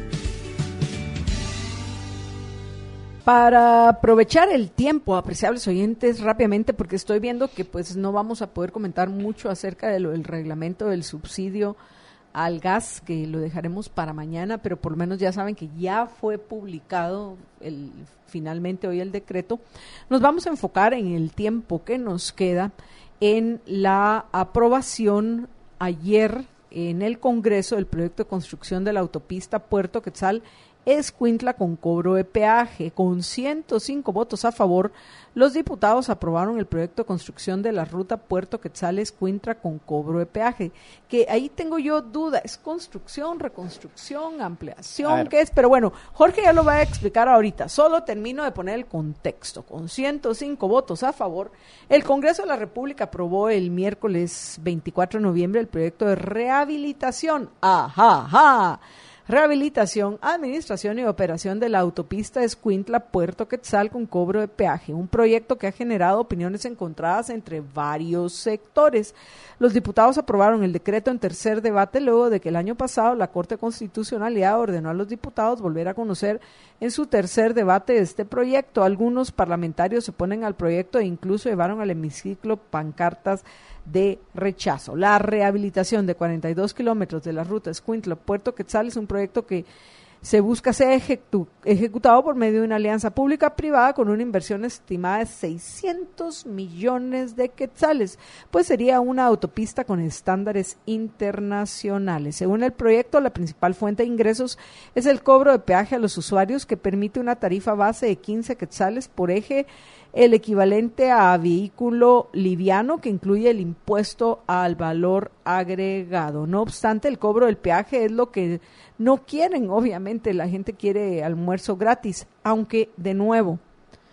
Para aprovechar el tiempo, apreciables oyentes, rápidamente, porque estoy viendo que pues no vamos a poder comentar mucho acerca de lo del reglamento del subsidio al gas, que lo dejaremos para mañana, pero por lo menos ya saben que ya fue publicado el, finalmente hoy el decreto. Nos vamos a enfocar en el tiempo que nos queda en la aprobación ayer en el Congreso del proyecto de construcción de la autopista Puerto Quetzal Escuintla con cobro de peaje. Con ciento cinco votos a favor, los diputados aprobaron el proyecto de construcción de la ruta Puerto Quetzal Escuintla con cobro de peaje. Que ahí tengo yo duda, ¿es construcción, reconstrucción, ampliación? ¿Qué es? Pero bueno, Jorge ya lo va a explicar ahorita. Solo termino de poner el contexto. Con ciento cinco votos a favor, el Congreso de la República aprobó el miércoles veinticuatro de noviembre el proyecto de rehabilitación. ¡Ajá, ajá! Rehabilitación, administración y operación de la autopista Escuintla-Puerto Quetzal con cobro de peaje, un proyecto que ha generado opiniones encontradas entre varios sectores. Los diputados aprobaron el decreto en tercer debate luego de que el año pasado la Corte de Constitucionalidad ordenó a los diputados volver a conocer en su tercer debate este proyecto. Algunos parlamentarios se oponen al proyecto e incluso llevaron al hemiciclo pancartas de rechazo. La rehabilitación de cuarenta y dos kilómetros de la ruta Escuintla-Puerto Quetzal es un proyecto que se busca ser ejecu- ejecutado por medio de una alianza pública-privada con una inversión estimada de seiscientos millones de quetzales, pues sería una autopista con estándares internacionales. Según el proyecto, la principal fuente de ingresos es el cobro de peaje a los usuarios, que permite una tarifa base de quince quetzales por eje, el equivalente a vehículo liviano, que incluye el impuesto al valor agregado. No obstante, el cobro del peaje es lo que no quieren, obviamente, la gente quiere almuerzo gratis, aunque, de nuevo,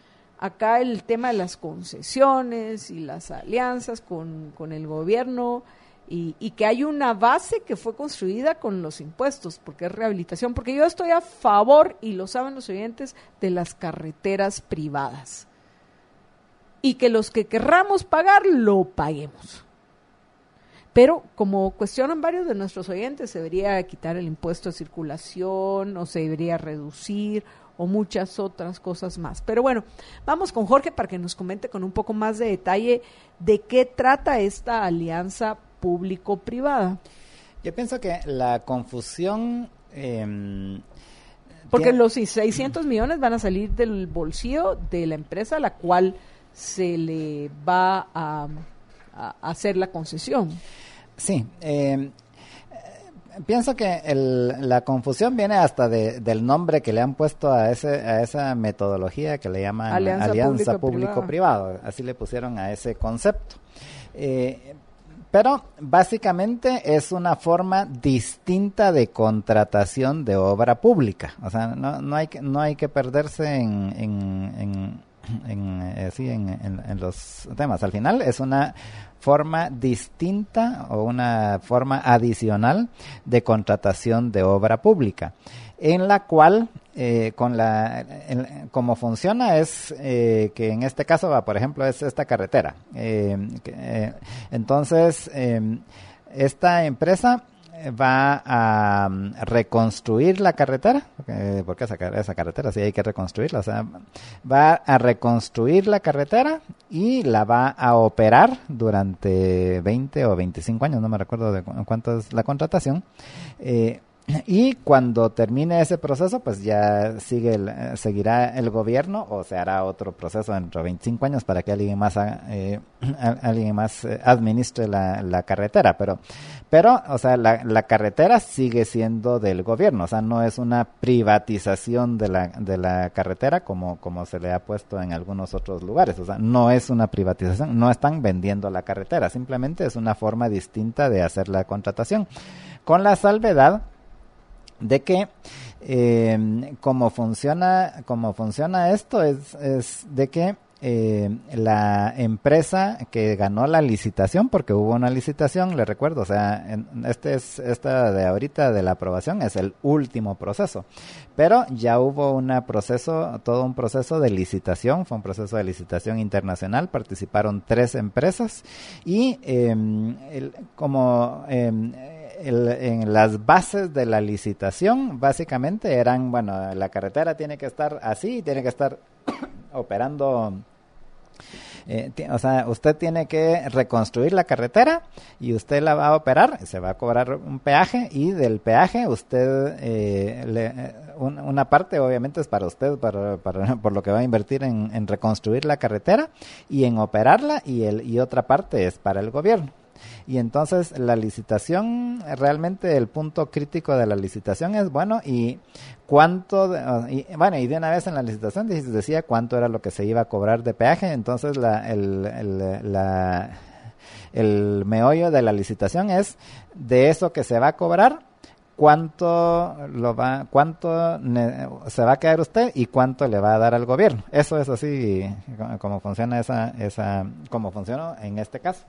acá el tema de las concesiones y las alianzas con, con el gobierno y, y que hay una base que fue construida con los impuestos, porque es rehabilitación, porque yo estoy a favor, y lo saben los oyentes, de las carreteras privadas. Y que los que querramos pagar, lo paguemos. Pero, como cuestionan varios de nuestros oyentes, se debería quitar el impuesto de circulación, o se debería reducir, o muchas otras cosas más. Pero bueno, vamos con Jorge para que nos comente con un poco más de detalle de qué trata esta alianza público-privada. Yo pienso que la confusión... Eh, Porque tiene... los seiscientos millones van a salir del bolsillo de la empresa a la cual se le va a, a hacer la concesión. Sí, eh, pienso que el, la confusión viene hasta de, del nombre que le han puesto a ese a esa metodología que le llaman Alianza, Alianza Público-Privado. Público Así le pusieron a ese concepto. Eh, pero básicamente es una forma distinta de contratación de obra pública. O sea, no, no hay que, no hay que perderse en, en, en, en, eh, sí, en, en, en los temas. Al final es una forma distinta o una forma adicional de contratación de obra pública, en la cual, eh, con la, en, como funciona es eh, que en este caso, va, por ejemplo, es esta carretera. Eh, que, eh, entonces, eh, esta empresa va a um, reconstruir la carretera, eh, porque esa, esa carretera sí hay que reconstruirla, o sea, va a reconstruir la carretera y la va a operar durante veinte o veinticinco años, no me recuerdo de cu- cuánto es la contratación, eh, y cuando termine ese proceso, pues ya sigue el, eh, seguirá el gobierno o se hará otro proceso dentro de veinticinco años para que alguien más haga, eh, alguien más eh, administre la, la carretera, pero pero o sea la, la carretera sigue siendo del gobierno, o sea, no es una privatización de la de la carretera como como se le ha puesto en algunos otros lugares, o sea, no es una privatización, no están vendiendo la carretera, simplemente es una forma distinta de hacer la contratación, con la salvedad de que eh, como funciona como funciona esto es es de que eh, la empresa que ganó la licitación, porque hubo una licitación, le recuerdo, o sea, en, este es esta de ahorita de la aprobación es el último proceso, pero ya hubo un proceso, todo un proceso de licitación, fue un proceso de licitación internacional, participaron tres empresas y eh, el, como eh, El, en las bases de la licitación básicamente eran, bueno, la carretera tiene que estar así, tiene que estar operando, eh, t- o sea, usted tiene que reconstruir la carretera y usted la va a operar, se va a cobrar un peaje y del peaje usted, eh, le, un, una parte obviamente es para usted, para, para, por lo que va a invertir en, en reconstruir la carretera y en operarla y, el, y otra parte es para el gobierno. Y entonces la licitación, realmente el punto crítico de la licitación es, bueno, y cuánto, de, y, bueno, y de una vez en la licitación decía cuánto era lo que se iba a cobrar de peaje, entonces la, el, el, la, el meollo de la licitación es de eso que se va a cobrar, cuánto lo va, cuánto ne, se va a quedar usted y cuánto le va a dar al gobierno. Eso es así como funciona esa, esa, como funcionó en este caso.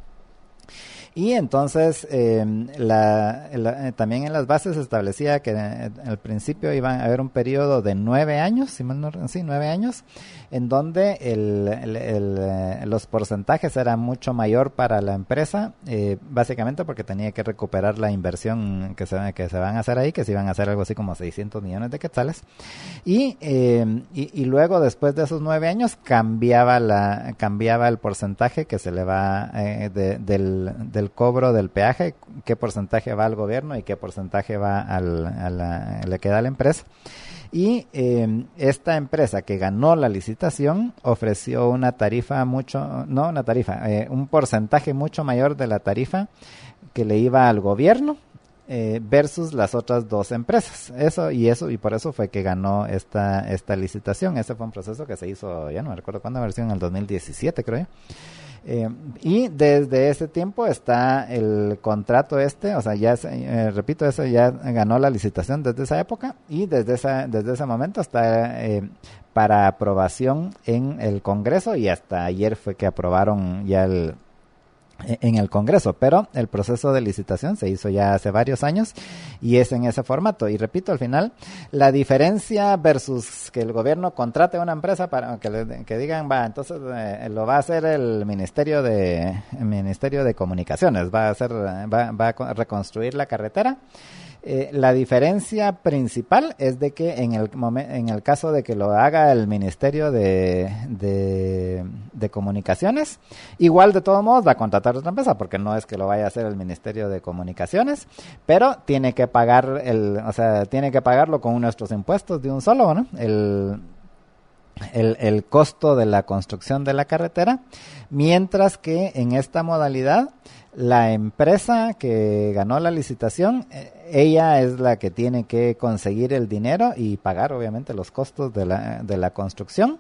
Y entonces eh, la, la, también en las bases se establecía que eh, al principio iba a haber un periodo de nueve años, si mal no, sí, nueve años, en donde el, el, el, eh, los porcentajes eran mucho mayor para la empresa, eh, básicamente porque tenía que recuperar la inversión que se, que se van a hacer ahí, que se iban a hacer algo así como seiscientos millones de quetzales, y, eh, y, y luego después de esos nueve años cambiaba la cambiaba el porcentaje que se le va eh, de, del, del cobro del peaje, qué porcentaje va al gobierno y qué porcentaje va al, a la, le queda a la empresa. Y eh, esta empresa que ganó la licitación ofreció una tarifa mucho, no una tarifa, eh, un porcentaje mucho mayor de la tarifa que le iba al gobierno eh, versus las otras dos empresas. Eso y eso y por eso fue que ganó esta esta licitación. Ese fue un proceso que se hizo, ya no me recuerdo cuándo, versión en el dos mil diecisiete, creo yo. Eh, y desde ese tiempo está el contrato este, o sea, ya eh, repito, eso ya ganó la licitación desde esa época y desde esa desde ese momento está eh, para aprobación en el Congreso, y hasta ayer fue que aprobaron ya el en el Congreso, pero el proceso de licitación se hizo ya hace varios años y es en ese formato. Y repito, al final, la diferencia versus que el gobierno contrate a una empresa para que, le, que digan, va, entonces eh, lo va a hacer el Ministerio de el Ministerio de Comunicaciones, va a hacer, va, va a reconstruir la carretera. Eh, la diferencia principal es de que en el momen- en el caso de que lo haga el Ministerio de, de, de Comunicaciones, igual de todos modos va a contratar otra empresa, porque no es que lo vaya a hacer el Ministerio de Comunicaciones, pero tiene que pagar el, o sea, tiene que pagarlo con nuestros impuestos de un solo, ¿no? El El, el costo de la construcción de la carretera, mientras que en esta modalidad la empresa que ganó la licitación, eh, ella es la que tiene que conseguir el dinero y pagar obviamente los costos de la, de la construcción,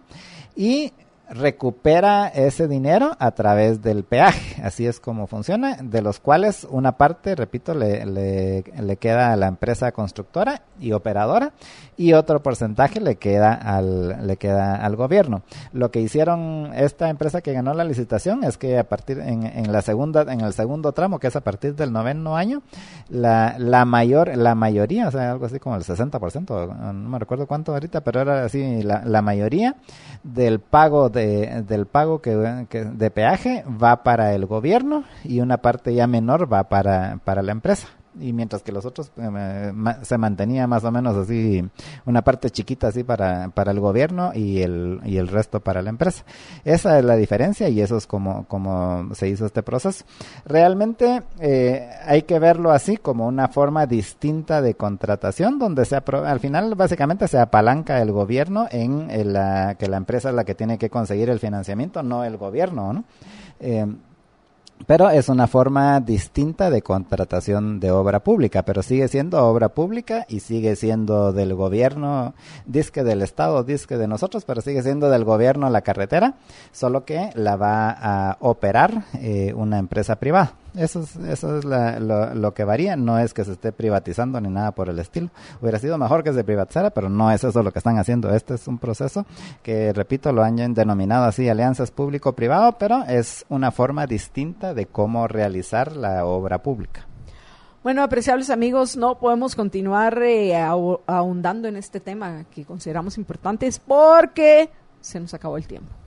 y recupera ese dinero a través del peaje. Así es como funciona, de los cuales una parte, repito, le, le, le queda a la empresa constructora y operadora, y otro porcentaje le queda al le queda al gobierno. Lo que hicieron esta empresa que ganó la licitación es que a partir en, en la segunda en el segundo tramo, que es a partir del noveno año, la la mayor la mayoría, o sea, algo así como el sesenta por ciento, no me recuerdo cuánto ahorita, pero era así, la, la mayoría del pago de del pago que, que de peaje va para el gobierno, y una parte ya menor va para para la empresa. Y mientras que los otros eh, ma, se mantenía más o menos así, una parte chiquita así para para el gobierno y el y el resto para la empresa. Esa es la diferencia, y eso es como como se hizo este proceso. Realmente eh, hay que verlo así, como una forma distinta de contratación, donde se apro- al final básicamente se apalanca el gobierno en el, la que la empresa es la que tiene que conseguir el financiamiento, no el gobierno, ¿no? Eh, Pero es una forma distinta de contratación de obra pública, pero sigue siendo obra pública y sigue siendo del gobierno, disque del Estado, disque de nosotros, pero sigue siendo del gobierno la carretera, solo que la va a operar eh, una empresa privada. Eso es, eso es la, lo, lo que varía, no es que se esté privatizando ni nada por el estilo. Hubiera sido mejor que se privatizara, pero no es eso lo que están haciendo. Este es un proceso que, repito, lo han denominado así, alianzas público-privado, pero es una forma distinta de cómo realizar la obra pública. Bueno, apreciables amigos, no podemos continuar eh, ahondando en este tema que consideramos importantes porque se nos acabó el tiempo.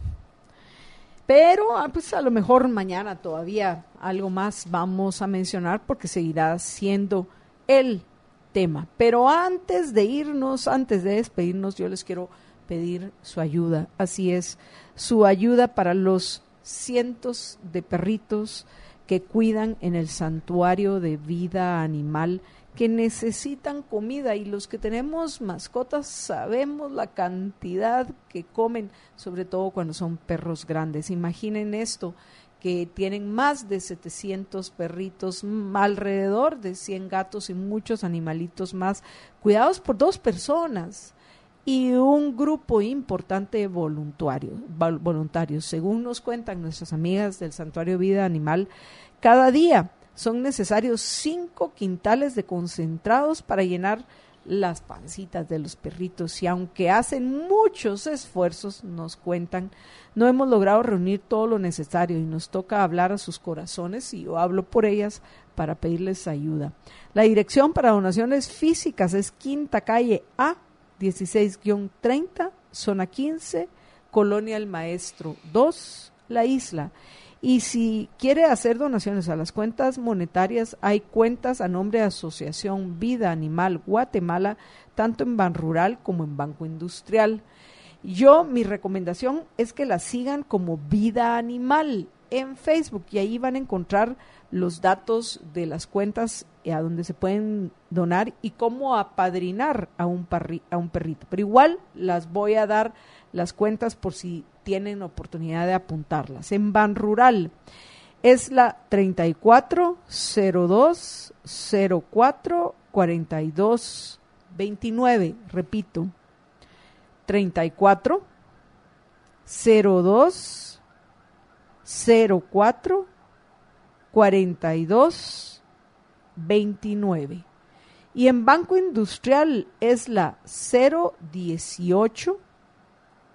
Pero pues a lo mejor mañana todavía algo más vamos a mencionar, porque seguirá siendo el tema. Pero antes de irnos, antes de despedirnos, yo les quiero pedir su ayuda. Así es, su ayuda para los cientos de perritos que cuidan en el santuario de vida animal, que necesitan comida, y los que tenemos mascotas sabemos la cantidad que comen, sobre todo cuando son perros grandes. Imaginen esto, que tienen más de setecientos perritos, alrededor de cien gatos y muchos animalitos más, cuidados por dos personas y un grupo importante de voluntarios, voluntarios. Según nos cuentan nuestras amigas del Santuario Vida Animal, cada día son necesarios cinco quintales de concentrados para llenar las pancitas de los perritos, y aunque hacen muchos esfuerzos, nos cuentan, no hemos logrado reunir todo lo necesario y nos toca hablar a sus corazones, y yo hablo por ellas para pedirles ayuda. La dirección para donaciones físicas es Quinta Calle A, dieciséis treinta, zona quince, Colonia El Maestro dos, La Isla. Y si quiere hacer donaciones a las cuentas monetarias, hay cuentas a nombre de Asociación Vida Animal Guatemala, tanto en Banrural como en Banco Industrial. Yo, mi recomendación es que la sigan como Vida Animal en Facebook, y ahí van a encontrar los datos de las cuentas a donde se pueden donar y cómo apadrinar a un, parri, a un perrito. Pero igual las voy a dar las cuentas por si tienen oportunidad de apuntarlas. En Banrural es la treinta y cuatro, cero dos, cero cuatro, cuarenta y dos, veintinueve. Repito, treinta y cuatro, cero dos, cero cuatro, cuarenta y dos, veintinueve. Y en Banco Industrial es la cero dieciocho,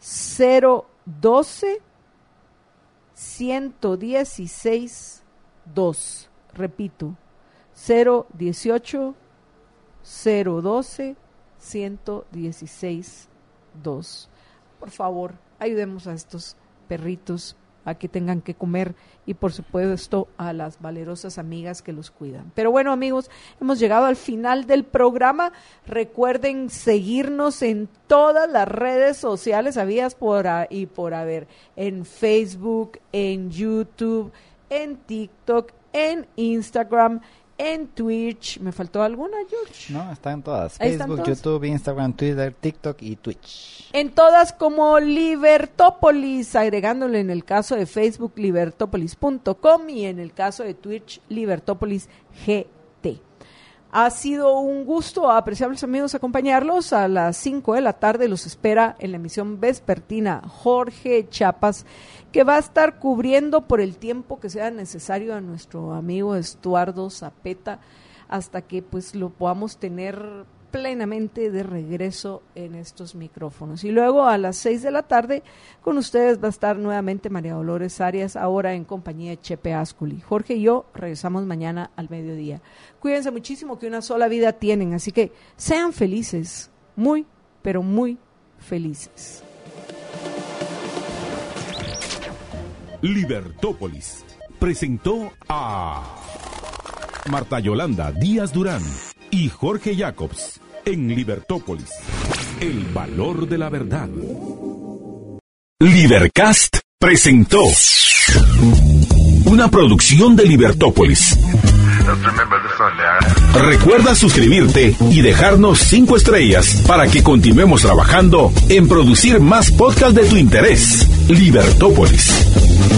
cero doce, ciento dieciséis, dos. Repito, cero dieciocho, cero doce, ciento dieciséis, dos. Por favor, ayudemos a estos perritos a que tengan que comer y por supuesto a las valerosas amigas que los cuidan. Pero bueno, amigos, hemos llegado al final del programa. Recuerden seguirnos en todas las redes sociales habidas por ahí y por haber, en Facebook, en YouTube, en TikTok, en Instagram, en Twitch. ¿Me faltó alguna, George? No, están todas. Ahí Facebook, están todas. YouTube, Instagram, Twitter, TikTok y Twitch. En todas como Libertópolis, agregándole en el caso de Facebook libertópolis punto com y en el caso de Twitch Libertópolis G T. Ha sido un gusto, apreciables amigos, acompañarlos. A las cinco de la tarde los espera en la emisión vespertina Jorge Chiapas, que va a estar cubriendo por el tiempo que sea necesario a nuestro amigo Estuardo Zapeta, hasta que pues lo podamos tener plenamente de regreso en estos micrófonos. Y luego a las seis de la tarde con ustedes va a estar nuevamente María Dolores Arias, ahora en compañía de Chepe Ascoli. Jorge y yo regresamos mañana al mediodía. Cuídense muchísimo, que una sola vida tienen, así que sean felices, muy, pero muy felices. Libertópolis presentó a Marta Yolanda Díaz Durán y Jorge Jacobs en Libertópolis, el valor de la verdad. Libercast presentó una producción de Libertópolis. Recuerda suscribirte y dejarnos cinco estrellas para que continuemos trabajando en producir más podcasts de tu interés. Libertópolis.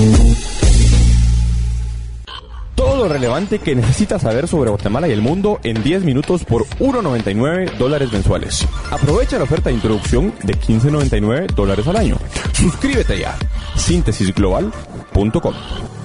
Todo lo relevante que necesitas saber sobre Guatemala y el mundo en diez minutos por uno noventa y nueve dólares mensuales. Aprovecha la oferta de introducción de quince noventa y nueve dólares al año. Suscríbete ya. síntesis global punto com